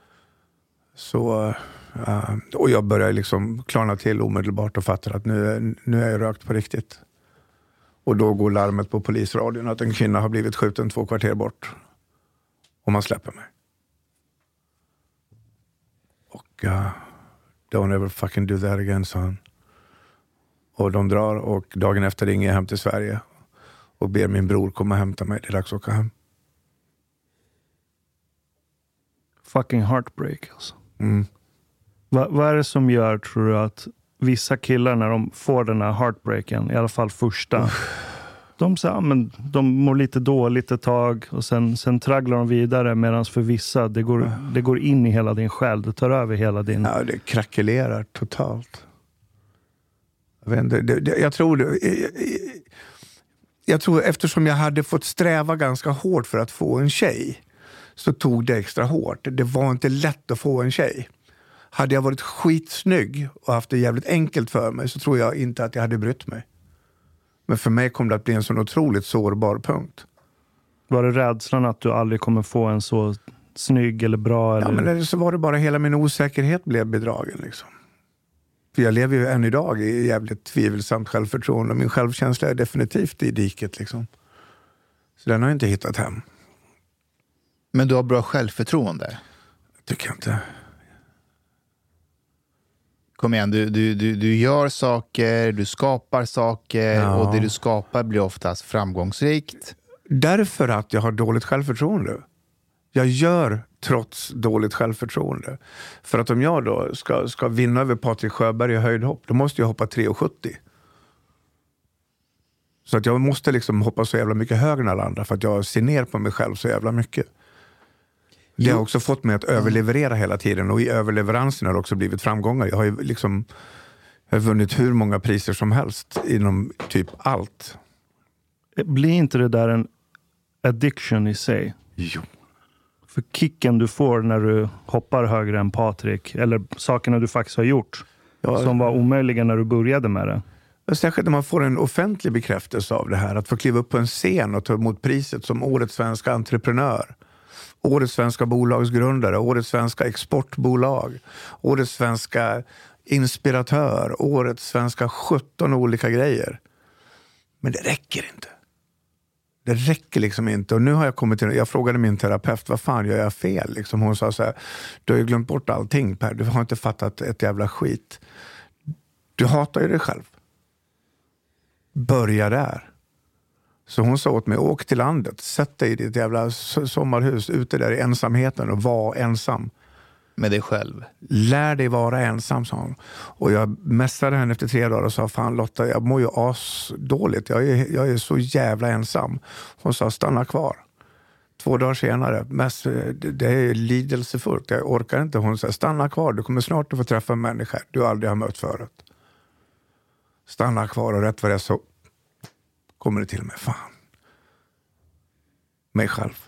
Så och jag börjar liksom klarna till omedelbart och fattar att nu är jag rökt på riktigt. Och då går larmet på polisradion att en kvinna har blivit skjuten 2 kvarter bort. Och man släpper mig. Och don't ever fucking do that again, son. Och de drar och dagen efter ringer jag hem till Sverige och ber min bror komma och hämta mig. Det är dags att åka hem. Fucking heartbreak alltså. Mm. Vad är det som gör, tror du, att vissa killar när de får den här heartbreaken, i alla fall första, de mår lite dåligt ett tag och sen tragglar de vidare, medan för vissa det går in i hela din själ, det tar över hela din... Ja, det krackelerar totalt. Jag vet inte, jag tror eftersom jag hade fått sträva ganska hårt för att få en tjej, så tog det extra hårt. Det var inte lätt att få en tjej. Hade jag varit skitsnygg och haft det jävligt enkelt för mig, så tror jag inte att jag hade brytt mig. Men för mig kom det att bli en sån otroligt sårbar punkt. Var det rädslan att du aldrig kommer få en så snygg eller bra? Eller? Ja, men så var det bara hela min osäkerhet blev bedragen liksom. För jag lever ju än idag i jävligt tvivelsamt självförtroende. Min självkänsla är definitivt i diket liksom. Så den har jag inte hittat hem. Men du har bra självförtroende? Tycker jag inte. Kom igen, du gör saker, du skapar saker, och det du skapar blir oftast framgångsrikt. Därför att jag har dåligt självförtroende. Jag gör trots dåligt självförtroende. För att om jag då ska vinna över Patrik Sjöberg i höjdhopp, då måste jag hoppa 3,70. Så att jag måste liksom hoppa så jävla mycket högre än alla andra för att jag ser ner på mig själv så jävla mycket. Det har också fått mig att överleverera hela tiden, och i överleveransen har det också blivit framgångar. Jag har ju liksom vunnit hur många priser som helst inom typ allt. Blir inte det där en addiction i sig? Jo. För kicken du får när du hoppar högre än Patrik, eller sakerna du faktiskt har gjort som var omöjliga när du började med det. Särskilt när man får en offentlig bekräftelse av det här. Att få kliva upp på en scen och ta emot priset som årets svenska entreprenör. Årets svenska bolagsgrundare, årets svenska exportbolag, årets svenska inspiratör, årets svenska 17 olika grejer. Men det räcker inte. Det räcker liksom inte. Och nu har jag kommit till, jag frågade min terapeut, vad fan gör jag fel? Liksom hon sa så här, du har ju glömt bort allting Per, du har inte fattat ett jävla skit. Du hatar ju dig själv. Börja där. Så hon sa åt mig, åk till landet, sätt dig i ditt jävla sommarhus ute där i ensamheten och var ensam. Med dig själv. Lär dig vara ensam, sa hon. Och jag mässade henne efter 3 dagar och sa, fan Lotta, jag mår ju asdåligt. Jag är så jävla ensam. Hon sa, stanna kvar. 2 dagar senare, det är lidelsefullt. Jag orkar inte. Hon sa, stanna kvar, du kommer snart att få träffa en människa du aldrig har mött förut. Stanna kvar, och rätt vad det är så kommer det till mig, fan. Mig själv.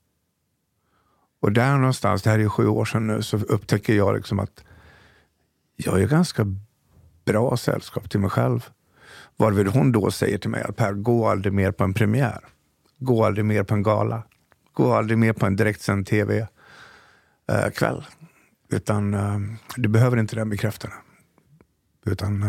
Och där någonstans, det här är ju 7 år sedan nu, så upptäcker jag liksom att jag är ganska bra sällskap till mig själv. Varvid hon då säger till mig att Per, gå aldrig mer på en premiär. Gå aldrig mer på en gala. Gå aldrig mer på en direktsänd tv-kväll. Utan du behöver inte den bekräftelsen. Utan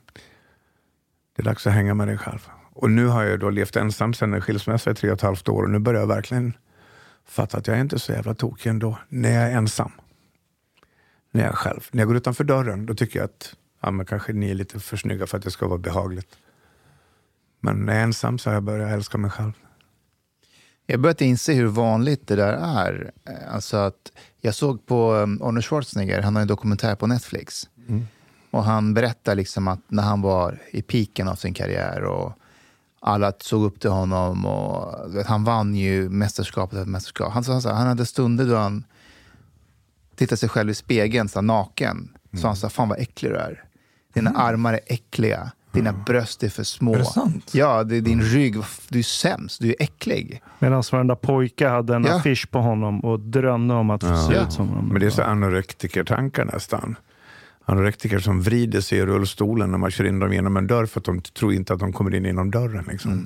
det är dags att hänga med dig själv. Och nu har jag då levt ensam sedan en skilsmässa i 3,5 år. Och nu börjar jag verkligen fatta att jag är inte så jävla tokig ändå. När jag är ensam. När jag är själv. När jag går utanför dörren, då tycker jag att men kanske ni är lite för snygga för att det ska vara behagligt. Men när jag är ensam så har jag börjat älska mig själv. Jag börjat inse hur vanligt det där är. Alltså att jag såg på Arnold Schwarzenegger, han har en dokumentär på Netflix. Mm. Och han berättar liksom att när han var i piken av sin karriär och alla såg upp till honom och han vann ju mästerskapet efter mästerskap. Han sa han hade stunder då han tittade sig själv i spegeln så naken. Så han sa, fan vad äcklig du är. Dina armar är äckliga. Dina bröst är för små. Är det sant? Ja, det är din rygg. Du är sämst, du är äcklig. Medan varenda pojke hade en affisch på honom och drömde om att få se ut som honom. Men det är så anorektiker-tankar nästan. Anorektiker som vrider sig i rullstolen när man kör in dem genom en dörr för att de tror inte att de kommer in genom dörren. Liksom.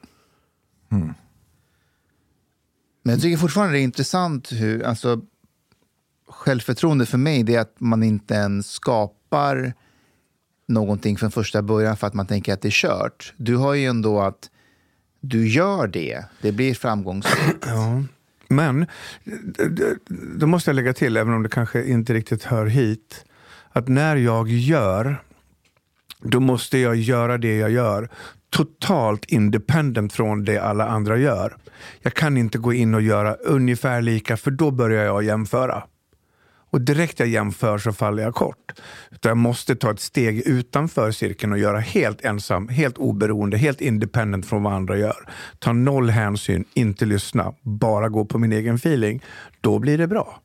Men jag tycker fortfarande det är intressant hur, alltså, självförtroende för mig, det är att man inte ens skapar någonting från första början för att man tänker att det är kört. Du har ju ändå att du gör det. Det blir framgångsrikt. Ja. Men då måste jag lägga till, även om det kanske inte riktigt hör hit, att när jag gör, då måste jag göra det jag gör totalt independent från det alla andra gör. Jag kan inte gå in och göra ungefär lika, för då börjar jag jämföra. Och direkt jag jämför så faller jag kort. Utan jag måste ta ett steg utanför cirkeln och göra helt ensam, helt oberoende, helt independent från vad andra gör. Ta 0 hänsyn, inte lyssna, bara gå på min egen feeling. Då blir det bra.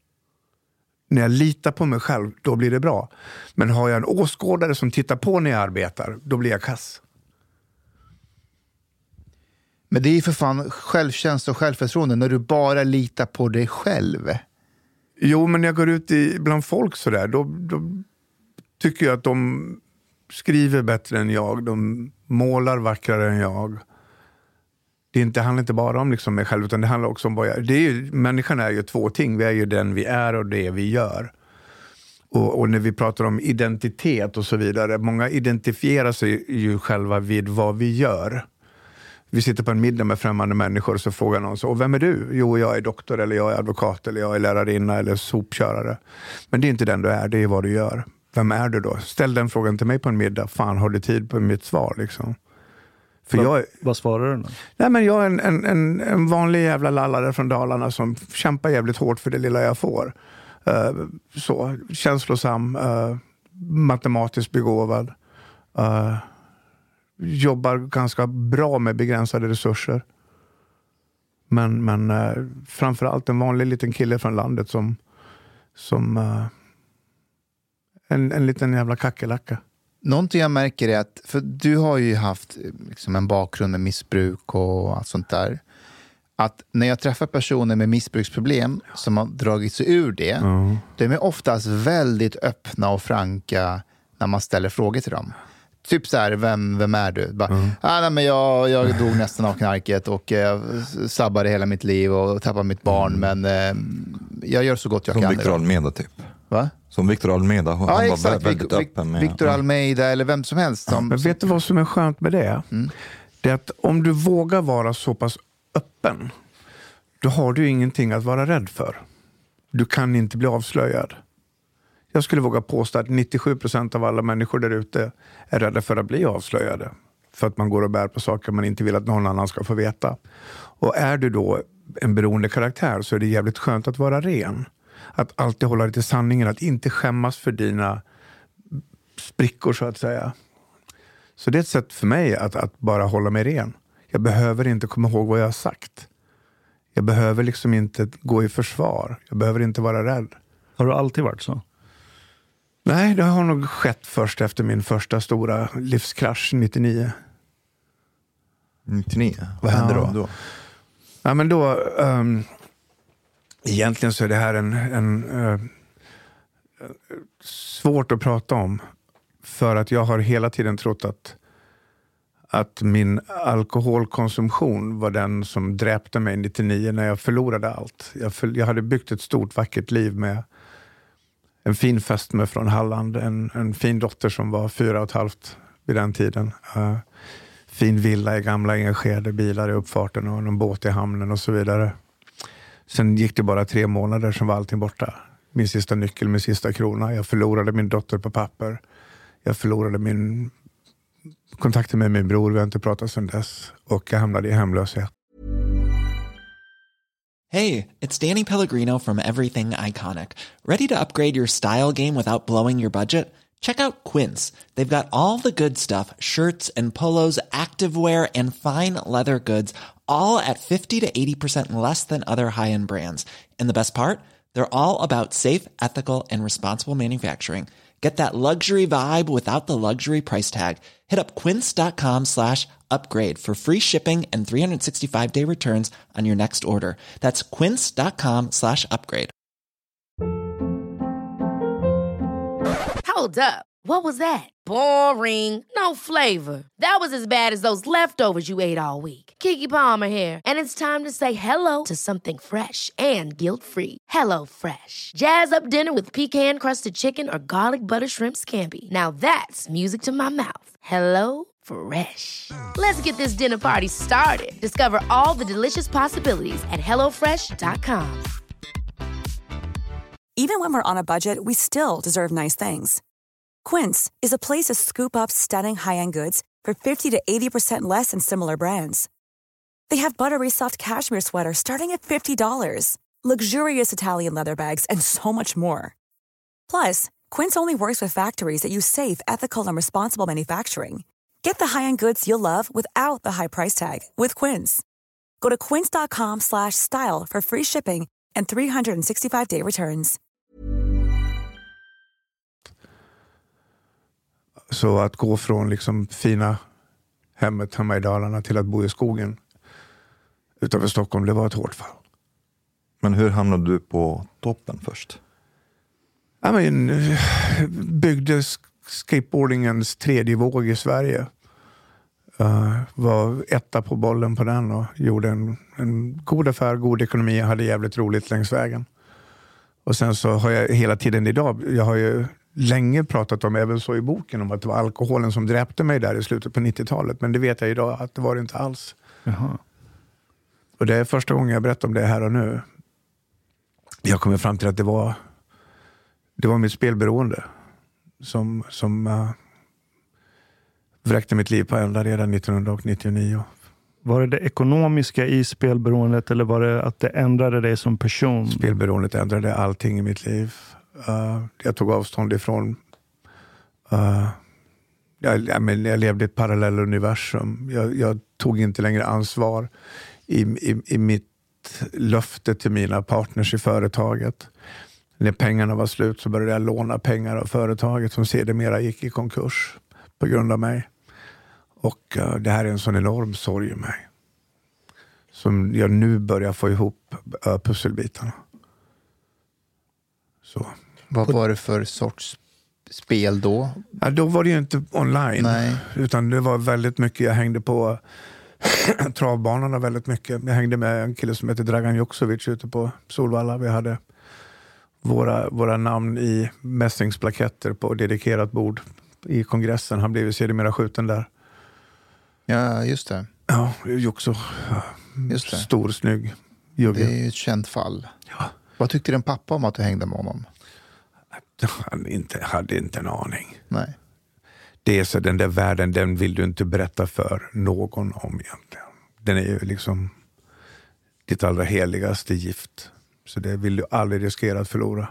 När jag litar på mig själv, då blir det bra. Men har jag en åskådare som tittar på när jag arbetar, då blir jag kass. Men det är ju för fan självkänsla och självförtroende när du bara litar på dig själv. Jo, men när jag går ut bland folk sådär, då tycker jag att de skriver bättre än jag. De målar vackrare än jag. Det handlar inte bara om liksom mig själv, utan det handlar också om vad jag är. Människan är ju 2 ting. Vi är ju den vi är och det vi gör. Och när vi pratar om identitet och så vidare, många identifierar sig ju själva vid vad vi gör. Vi sitter på en middag med främmande människor och så frågar någon så, och vem är du? Jo, jag är doktor, eller jag är advokat, eller jag är lärarinna, eller sopkörare. Men det är inte den du är, det är vad du gör. Vem är du då? Ställ den frågan till mig på en middag. Fan, har du tid på mitt svar liksom? För vad svarar du då? Nej, men jag är en vanlig jävla lallare från Dalarna som kämpar jävligt hårt för det lilla jag får. Så känslosam, matematiskt begåvad. Jobbar ganska bra med begränsade resurser. Men framförallt en vanlig liten kille från landet som en liten jävla kackerlacka. Någonting jag märker är att, för du har ju haft liksom en bakgrund med missbruk och allt sånt där. Att när jag träffar personer med missbruksproblem som har dragit sig ur det, de är oftast väldigt öppna och franka när man ställer frågor till dem. Typ så här, vem är du? Nej, men jag dog nästan av knarket och jag sabbade hela mitt liv och tappade mitt barn, men jag gör så gott jag kan. Som Victor Almeida typ. Va? Som Victor Almeida, han var väldigt öppen med. Victor Almeida eller vem som helst. Men vet du vad som är skönt med det? Det är att om du vågar vara så pass öppen, då har du ingenting att vara rädd för. Du kan inte bli avslöjad. Jag skulle våga påstå att 97% av alla människor där ute är rädda för att bli avslöjade. För att man går och bär på saker man inte vill att någon annan ska få veta. Och är du då en beroende karaktär så är det jävligt skönt att vara ren. Att alltid hålla dig till sanningen, att inte skämmas för dina sprickor så att säga. Så det är ett sätt för mig att bara hålla mig ren. Jag behöver inte komma ihåg vad jag har sagt. Jag behöver liksom inte gå i försvar. Jag behöver inte vara rädd. Har du alltid varit så? Nej, det har nog skett först efter min första stora livskrasch 99. 99? Vad hände då? Ja, men då... egentligen så är det här svårt att prata om. För att jag har hela tiden trott att min alkoholkonsumtion var den som dräpte mig 99 när jag förlorade allt. Jag hade byggt ett stort vackert liv med en fin fästmö från Halland. En fin dotter som var 4,5 vid den tiden. Fin villa i gamla Enskede, bilar i uppfarten och en båt i hamnen och så vidare. Sen gick det bara 3 månader som var allting borta. Min sista nyckel, min sista krona. Jag förlorade min dotter på papper. Jag förlorade min kontakten med min bror. Vi har inte pratat sedan dess. Och jag hamnade i hemlöshet. Hey, it's Danny Pellegrino from Everything Iconic. Ready to upgrade your style game without blowing your budget? Check out Quince. They've got all the good stuff, shirts and polos, activewear and fine leather goods, all at 50 to 80% less than other high-end brands. And the best part? They're all about safe, ethical, and responsible manufacturing. Get that luxury vibe without the luxury price tag. Hit up quince.com/upgrade for free shipping and 365-day returns on your next order. That's quince.com/upgrade. Hold up. What was that? Boring. No flavor. That was as bad as those leftovers you ate all week. Keke Palmer here, and it's time to say hello to something fresh and guilt-free. Hello Fresh. Jazz up dinner with pecan-crusted chicken or garlic butter shrimp scampi. Now that's music to my mouth. Hello Fresh. Let's get this dinner party started. Discover all the delicious possibilities at hellofresh.com. Even when we're on a budget, we still deserve nice things. Quince is a place to scoop up stunning high-end goods for 50 to 80% less than similar brands. They have buttery soft cashmere sweaters starting at $50, luxurious Italian leather bags, and so much more. Plus, Quince only works with factories that use safe, ethical, and responsible manufacturing. Get the high-end goods you'll love without the high price tag with Quince. Go to quince.com/style for free shipping and 365-day returns. Så att gå från liksom fina hemmet hemma i Dalarna till att bo i skogen utanför Stockholm, det var ett hårt fall. Men hur hamnade du på toppen först? Ja, men byggde skateboardingens 3:e våg i Sverige. Var etta på bollen på den och gjorde en god affär, god ekonomi. Jag hade jävligt roligt längs vägen. Och sen så har jag hela tiden idag, jag har ju länge pratat om, även så i boken, om att det var alkoholen som dräpte mig där i slutet på 90-talet. Men det vet jag idag att det var det inte alls. Jaha. Och det är första gången jag berättar om det här och nu. Jag kommer fram till att det var mitt spelberoende som vräkte mitt liv på ända redan 1999. Var det ekonomiska i spelberoendet eller var det att det ändrade dig som person? Spelberoendet ändrade allting i mitt liv. Jag tog avstånd ifrån... Jag levde i ett parallelluniversum. Jag tog inte längre ansvar i mitt löfte till mina partners i företaget. När pengarna var slut så började jag låna pengar av företaget som sedermera gick i konkurs på grund av mig. Och det här är en sån enorm sorg i mig. Som jag nu börjar få ihop pusselbitarna. Så. Vad var det för sorts spel då? Ja, då var det ju inte online. Nej. Utan det var väldigt mycket, jag hängde på travbanorna väldigt mycket. Jag hängde med en kille som heter Dragan Joksovic ute på Solvalla. Vi hade våra namn i mässingsplaketter på dedikerat bord i kongressen. Han blev ju sedermera skjuten där. Ja, just det. Ja, Jokso. Just det. Stor, snygg jugge. Det är ju ett känt fall. Ja. Vad tyckte din pappa om att du hängde med honom? Han hade inte en aning. Nej. Det är så, den där världen, den vill du inte berätta för någon om egentligen. Den är ju liksom ditt allra heligaste gift. Så det vill du aldrig riskera att förlora.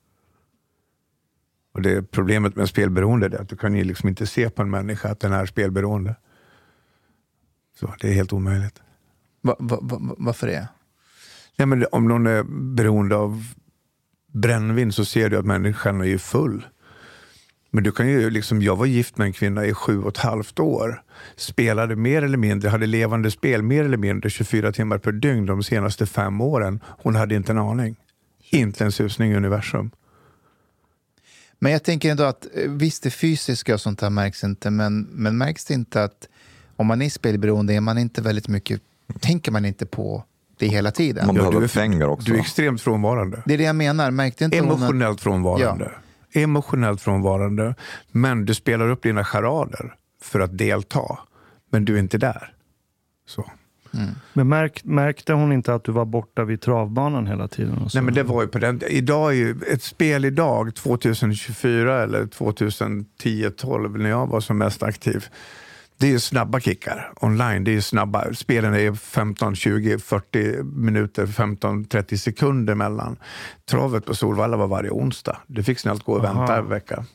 Och det är problemet med spelberoende är att du kan ju liksom inte se på en människa att den är spelberoende. Så det är helt omöjligt. Varför det? Ja, men om någon är beroende av brännvin så ser du att människan är ju full. Men du kan ju liksom, jag var gift med en kvinna i 7,5 år. Spelade mer eller mindre, hade levande spel mer eller mindre 24 timmar per dygn de senaste 5 åren. Hon hade inte en aning. Inte en susning i universum. Men jag tänker ändå att visst det fysiska och sånt här märks inte. Men märks det inte att om man är spelberoende är man inte väldigt mycket, tänker man inte på det hela tiden. Man behöver pengar också. Du är extremt frånvarande. Det är det jag menar. Märkte inte emotionellt frånvarande. Ja. Emotionellt frånvarande. Men du spelar upp dina charader för att delta. Men du är inte där. Så. Mm. Men märkte hon inte att du var borta vid travbanan hela tiden? Och så? Nej, men det var ju på den. Idag är ju ett spel idag 2024 eller 2010-12 när jag var som mest aktiv. Det är ju snabba kickar online. Det är ju snabba. Spelen är 15, 20, 40 minuter, 15, 30 sekunder mellan. Travet på Solvalla var varje onsdag. Du fick snällt gå och vänta en vecka.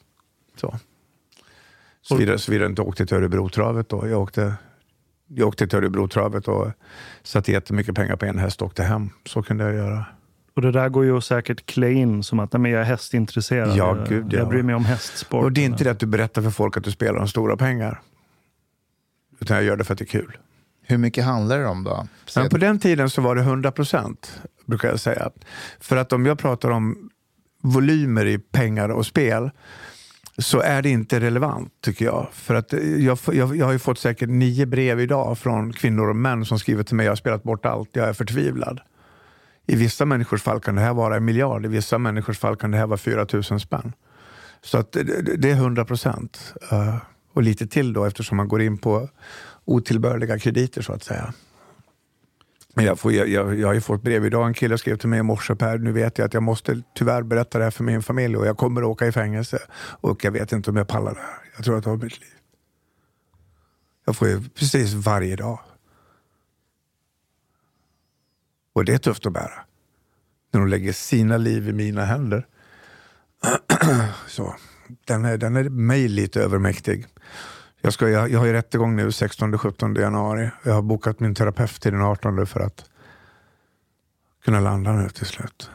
Så vidare inte åkte till Örebro-travet då. Jag åkte till Örebro-travet och satte jättemycket pengar på en häst och åkte hem. Så kunde jag göra. Och det där går ju säkert klä in som att jag är hästintresserad. Ja, gud, ja. Jag bryr mig om hästsport. Och det är inte det att du berättar för folk att du spelar om stora pengar. Utan jag gör det för att det är kul. Hur mycket handlar det om då? Men på den tiden så var det 100%, brukar jag säga. För att om jag pratar om volymer i pengar och spel så är det inte relevant, tycker jag. För att jag har ju fått säkert 9 brev idag från kvinnor och män som skriver till mig: jag har spelat bort allt, jag är förtvivlad. I vissa människors fall kan det här vara 1 miljard. I vissa människors fall kan det här vara 4 000 spänn. Så att det är 100%. Och lite till då, eftersom man går in på otillbörliga krediter så att säga. Men jag har ju fått brev idag. En kille skrev till mig i morse: Per, nu vet jag att jag måste tyvärr berätta det här för min familj och jag kommer att åka i fängelse. Och jag vet inte om jag pallar det här. Jag tror att det har mitt liv. Jag får ju precis varje dag. Och det är tufft att bära. När de lägger sina liv i mina händer. Så. Den är mig lite övermäktig. Jag har ju rättegång nu 16-17 januari. Jag har bokat min terapeut till den 18 för att kunna landa nu till slut.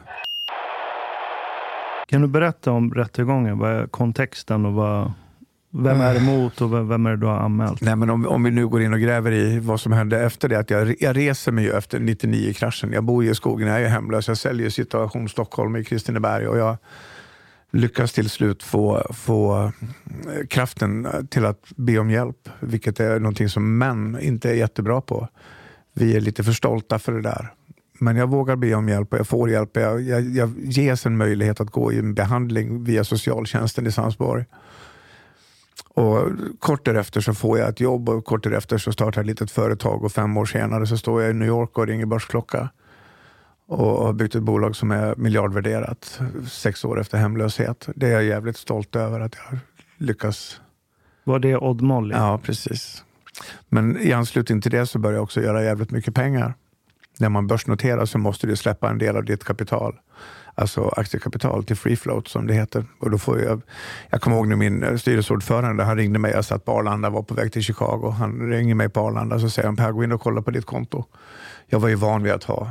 Kan du berätta om rättegången? Vad är kontexten och vem är emot och vem är det du har anmält? Nej, men om vi nu går in och gräver i vad som hände efter det. Att jag reser mig ju efter 99-kraschen. Jag bor ju i skogen, jag är hemlös. Jag säljer Situation Stockholm i Kristineberg och jag lyckas till slut få kraften till att be om hjälp. Vilket är någonting som män inte är jättebra på. Vi är lite för stolta för det där. Men jag vågar be om hjälp och jag får hjälp. Jag ges en möjlighet att gå i en behandling via socialtjänsten i Sandsborg. Och kort därefter så får jag ett jobb och kort därefter så startar jag ett litet företag och 5 år senare så står jag i New York och ringer börsklocka. Och har byggt ett bolag som är miljardvärderat 6 år efter hemlöshet. Det är jag jävligt stolt över att jag lyckas Var det Odd Molly? Ja, precis. Men i anslutning till det så började jag också göra jävligt mycket pengar. När man börsnoterar så måste du släppa en del av ditt kapital. Alltså aktiekapital till free float som det heter. Och då får jag kommer ihåg när min styrelseordförande, han ringde mig, jag satt på Arlanda, var på väg till Chicago. Han ringer mig på Arlanda så säger han, Per, gå in och kolla på ditt konto. Jag var ju van vid att ha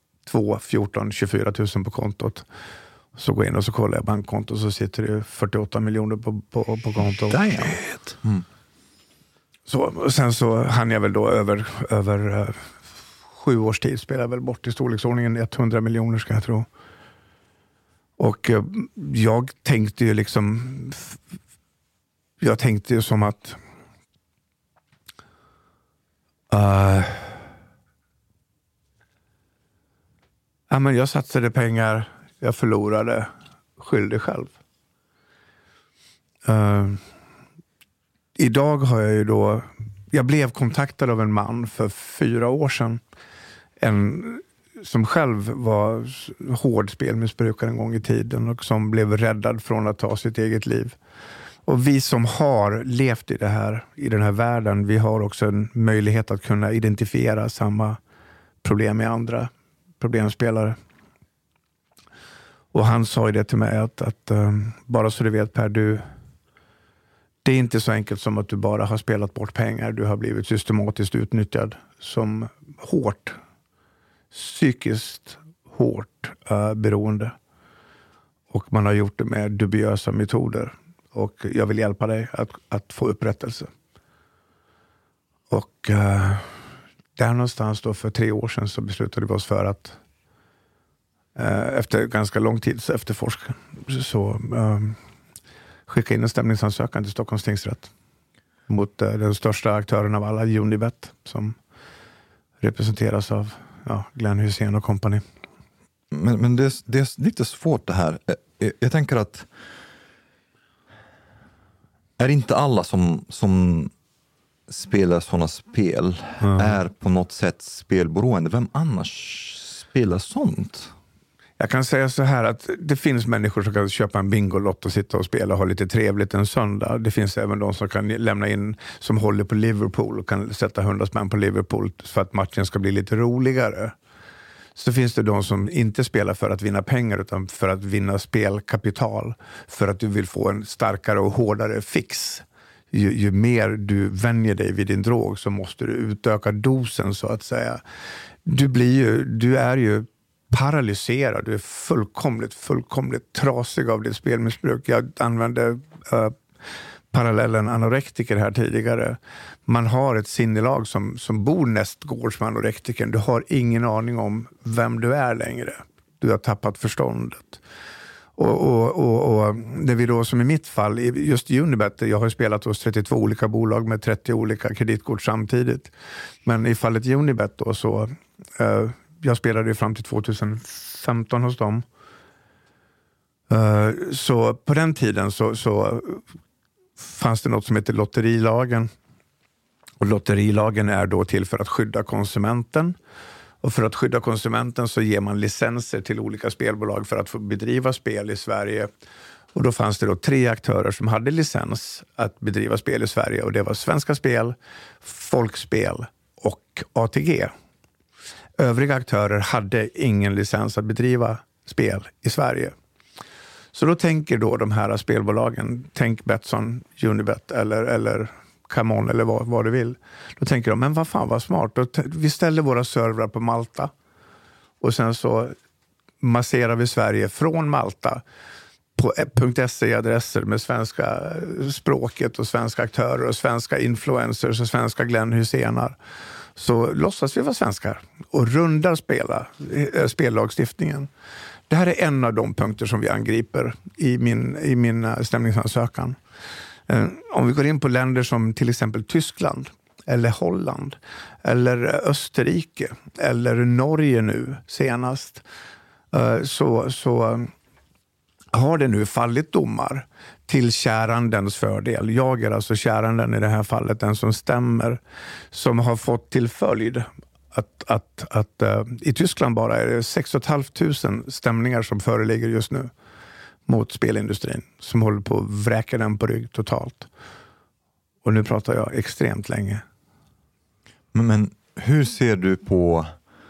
24 000 på kontot. Så går jag in och så kollar jag bankkonto och så sitter det 48 miljoner på kontot. Mm. Så, och sen så hann jag väl då över 7 års tid spelade jag väl bort i storleksordningen 100 miljoner ska jag tro. Och jag tänkte ju som att men jag satsade pengar, jag förlorade, skyllde själv. Idag har jag ju då, jag blev kontaktad av en man för 4 år sedan. Som själv var hård spelmissbrukare en gång i tiden och som blev räddad från att ta sitt eget liv. Och vi som har levt i den här världen, vi har också en möjlighet att kunna identifiera samma problem med andra problemspelare. Och han sa ju det till mig att bara så du vet, Per, det är inte så enkelt som att du bara har spelat bort pengar. Du har blivit systematiskt utnyttjad som psykiskt hårt beroende. Och man har gjort det med dubiösa metoder. Och jag vill hjälpa dig att få upprättelse. Och där någonstans då för 3 år sedan så beslutade vi oss för att efter ganska lång tids efterforskning så skicka in en stämningsansökan till Stockholms tingsrätt mot den största aktören av alla, Unibet, som representeras av Glenn Hysén och company. Men det är lite svårt det här. Jag tänker att är inte alla som spelar sådana spel är på något sätt spelberoende? Vem annars spelar sånt? Jag kan säga så här att det finns människor som kan köpa en bingolott och sitta och spela och ha lite trevligt en söndag. Det finns även de som kan lämna in, som håller på Liverpool och kan sätta 100 spänn på Liverpool för att matchen ska bli lite roligare. Så finns det de som inte spelar för att vinna pengar utan för att vinna spelkapital. För att du vill få en starkare och hårdare fix. Ju mer du vänjer dig vid din drog så måste du utöka dosen så att säga. Du är ju paralyserad, du är fullkomligt trasig av ditt spelmissbruk. Jag använde parallellen anorektiker här tidigare. Man har ett sinnelag som bor nästgårds med anorektikern. Du har ingen aning om vem du är längre. Du har tappat förståndet. Och det vi då, som i mitt fall, just i Unibet, jag har spelat hos 32 olika bolag med 30 olika kreditkort samtidigt. Men i fallet Unibet då så jag spelade ju fram till 2015 hos dem. Så på den tiden så fanns det något som heter lotterilagen. Och lotterilagen är då till för att skydda konsumenten. Och för att skydda konsumenten så ger man licenser till olika spelbolag för att få bedriva spel i Sverige. Och då fanns det då 3 aktörer som hade licens att bedriva spel i Sverige. Och det var Svenska Spel, Folkspel och ATG. Övriga aktörer hade ingen licens att bedriva spel i Sverige. Så då tänker då de här spelbolagen, tänk Betsson, Unibet eller Come On eller vad du vill. Då tänker de, men vad fan vad smart. Vi ställer våra servrar på Malta och sen så masserar vi Sverige från Malta på .se-adresser med svenska språket och svenska aktörer och svenska influencers och svenska Glenn Hysénar. Så låtsas vi vara svenskar och rundar spellagstiftningen. Det här är en av de punkter som vi angriper i min stämningsansökan. Om vi går in på länder som till exempel Tyskland eller Holland eller Österrike eller Norge nu senast så har det nu fallit domar till kärandens fördel. Jag är alltså käranden i det här fallet, den som stämmer, som har fått till följd att i Tyskland bara är det 6 500 stämningar som föreligger just nu mot spelindustrin som håller på att vräka den på rygg totalt. Och nu pratar jag extremt länge. Men hur ser du på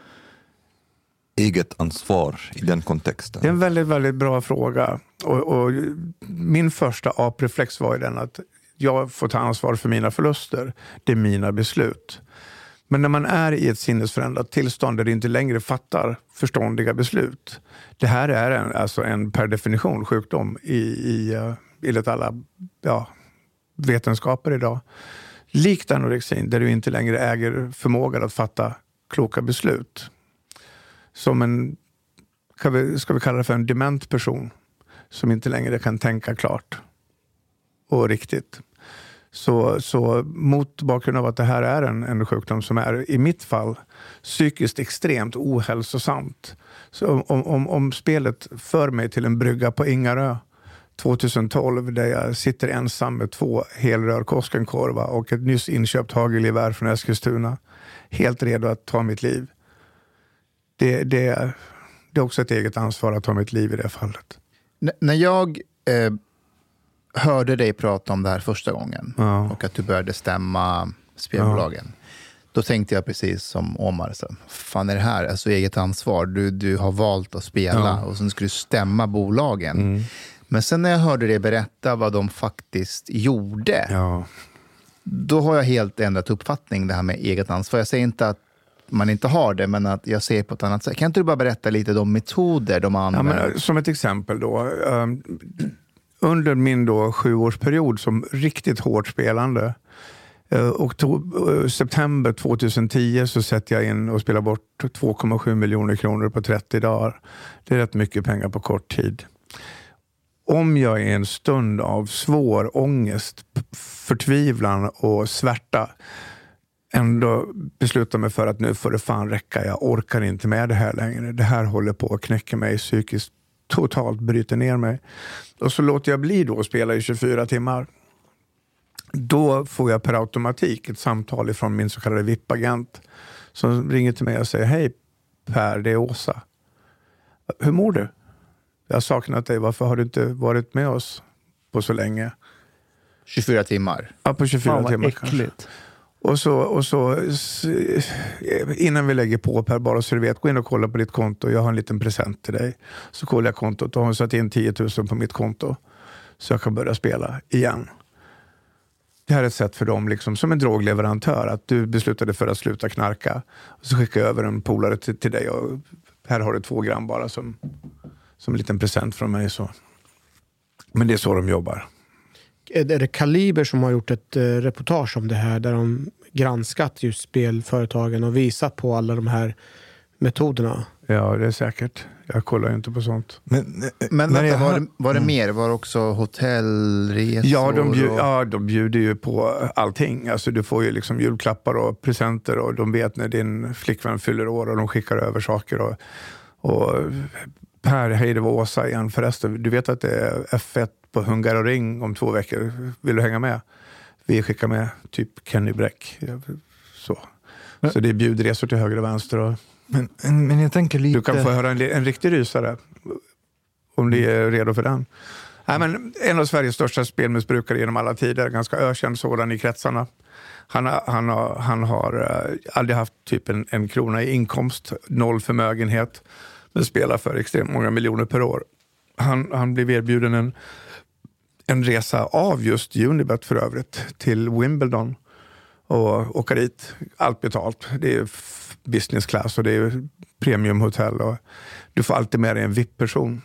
eget ansvar i den kontexten? Det är en väldigt, väldigt bra fråga. Och min första apreflex var ju den att jag får ta ansvar för mina förluster. Det är mina beslut. Men när man är i ett sinnesförändrat tillstånd där det inte längre fattar förståndiga beslut. Det här är en per definition sjukdom enligt alla vetenskaper idag. Likt anorexin där du inte längre äger förmågan att fatta kloka beslut. Som ska vi kalla det för en dement person som inte längre kan tänka klart och riktigt. Så mot bakgrund av att det här är en sjukdom som är i mitt fall psykiskt extremt ohälsosamt. Så om spelet för mig till en brygga på Ingarö 2012 där jag sitter ensam med 2 helrör Koskenkorva och ett nyss inköpt hagelgevär från Eskilstuna, helt redo att ta mitt liv. Det är också ett eget ansvar att ta mitt liv i det fallet. När jag hörde dig prata om det här första gången och att du började stämma spelbolagen, då tänkte jag precis som Omar, så, fan är det här? Alltså eget ansvar. Du har valt att spela och sen ska du stämma bolagen. Men sen när jag hörde dig berätta vad de faktiskt gjorde, då har jag helt ändrat uppfattning det här med eget ansvar. Jag säger inte att man inte har det, men att jag ser på ett annat sätt. Kan inte du bara berätta lite de metoder de använder? Som ett exempel då. Under min 7-årsperiod som riktigt hårt spelande, september 2010 så sätter jag in och spelar bort 2,7 miljoner kronor på 30 dagar. Det är rätt mycket pengar på kort tid. Om jag i en stund av svår ångest, förtvivlan och svärta ändå beslutar mig för att nu får det fan räcka, jag orkar inte med det här längre. Det här håller på att knäcka mig psykiskt, totalt bryter ner mig. Och så låter jag bli då att spela i 24 timmar. Då får jag per automatik ett samtal ifrån min så kallade VIP-agent som ringer till mig och säger: hej Per, det är Åsa. Hur mår du? Jag har saknat dig, varför har du inte varit med oss på så länge? 24 timmar? Ja, på 24 timmar äckligt. Kanske. Och så innan vi lägger på Per, bara så du vet, gå in och kolla på ditt konto. Jag har en liten present till dig. Så kollar jag kontot och har satt in 10 000 på mitt konto. Så jag kan börja spela igen. Det här är ett sätt för dem liksom, som en drogleverantör, att du beslutade för att sluta knarka. Och så skickar jag över en polare till dig och här har du 2 gram bara som en liten present från mig. Så. Men det är så de jobbar. Är det Kaliber som har gjort ett reportage om det här där de granskat just spelföretagen och visat på alla de här metoderna? Ja, det är säkert. Jag kollar ju inte på sånt. Men var det mer? Var det också hotellresor? Ja, de bjuder ju på allting. Alltså du får ju liksom julklappar och presenter och de vet när din flickvän fyller år och de skickar över saker och Per, hej, det var Åsa igen förresten. Du vet att det är F1 på Hungaroring om 2 veckor. Vill du hänga med? Vi skickar med typ Kenny Bräck. Så det är bjudresor till höger och vänster. Och men jag tänker lite... Du kan få höra en riktig rysare om du är redo för den. Nej, men en av Sveriges största spelmissbrukare genom alla tider. Ganska ökänd sådan i kretsarna. Han har aldrig haft typ en krona i inkomst. 0 förmögenhet. Men spelar för extremt många miljoner per år. Han blev erbjuden en resa av just Unibet för övrigt till Wimbledon och åka dit. Allt betalt. Det är business class och det är premiumhotell och du får alltid med dig en VIP-person.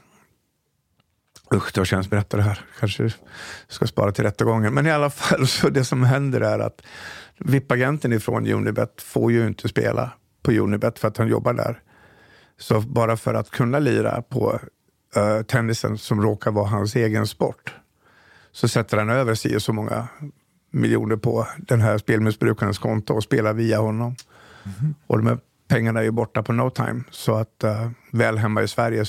Usch, det känns berätta det här. Kanske ska spara till rättegången. Men i alla fall så det som händer är att VIP-agenten ifrån Unibet får ju inte spela på Unibet för att han jobbar där. Så bara för att kunna lira på tennisen som råkar vara hans egen sport så sätter han över sig så många miljoner på den här spelmissbrukarens konto och spelar via honom. Mm-hmm. Och de här pengarna är ju borta på no time. Så att väl hemma i Sverige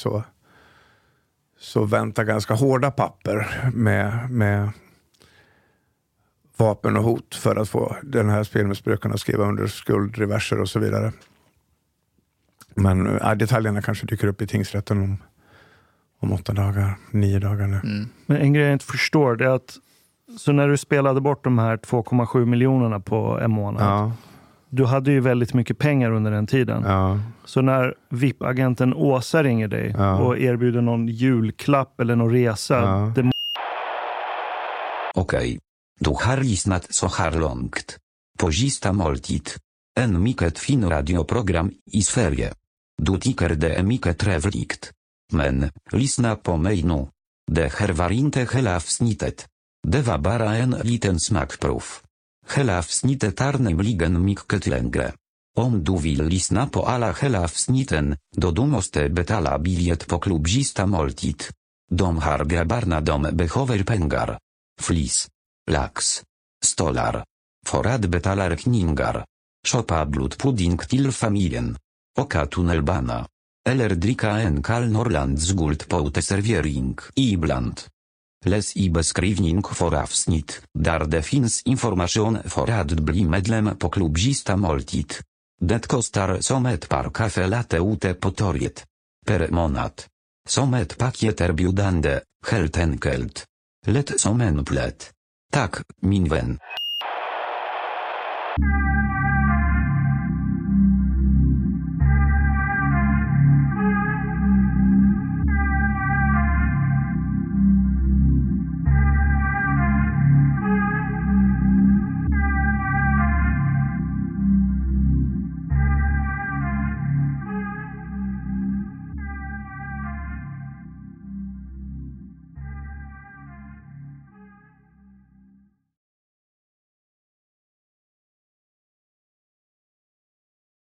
så väntar ganska hårda papper med vapen och hot för att få den här spelmissbrukaren att skriva under skuldreverser och så vidare. Men detaljerna kanske dyker upp i tingsrätten om 8 dagar, 9 dagar nu. Men en grej jag inte förstår det är att Så när du spelade bort de här 2,7 miljonerna på en månad, du hade ju väldigt mycket pengar under den tiden. Så när VIP-agenten Åsa ringer dig och erbjuder någon julklapp eller någon resa. Okej. Du har lyssnat så här långt på Sista måltid. En mycket fin radioprogram i Sverige. Du tycker det är mycket trevligt. Men, lyssna på mig nu. Det här var inte hela avsnittet. Det var bara en liten smakprov. Hela avsnittet är nämligen mycket längre. Om du vill lyssna på alla hela avsnitten, då du måste betala biljett på klubb Sista måltid. De här grabbarna behöver pengar. Flis. Lax. Stolar. För att betala räkningar. Shoppa blodpudding till familjen. Åka tunnelbana. Eller dricka en kall Norrlands Guld på uteservering ibland. Läs i beskrivning för avsnitt, där det finns information för att bli medlem på klubb Sista måltid. Det kostar som ett par kaffe latte ute på torget. Per månad. Som ett paketerbjudande, helt enkelt. Lätt som en plätt. Tack, min vän.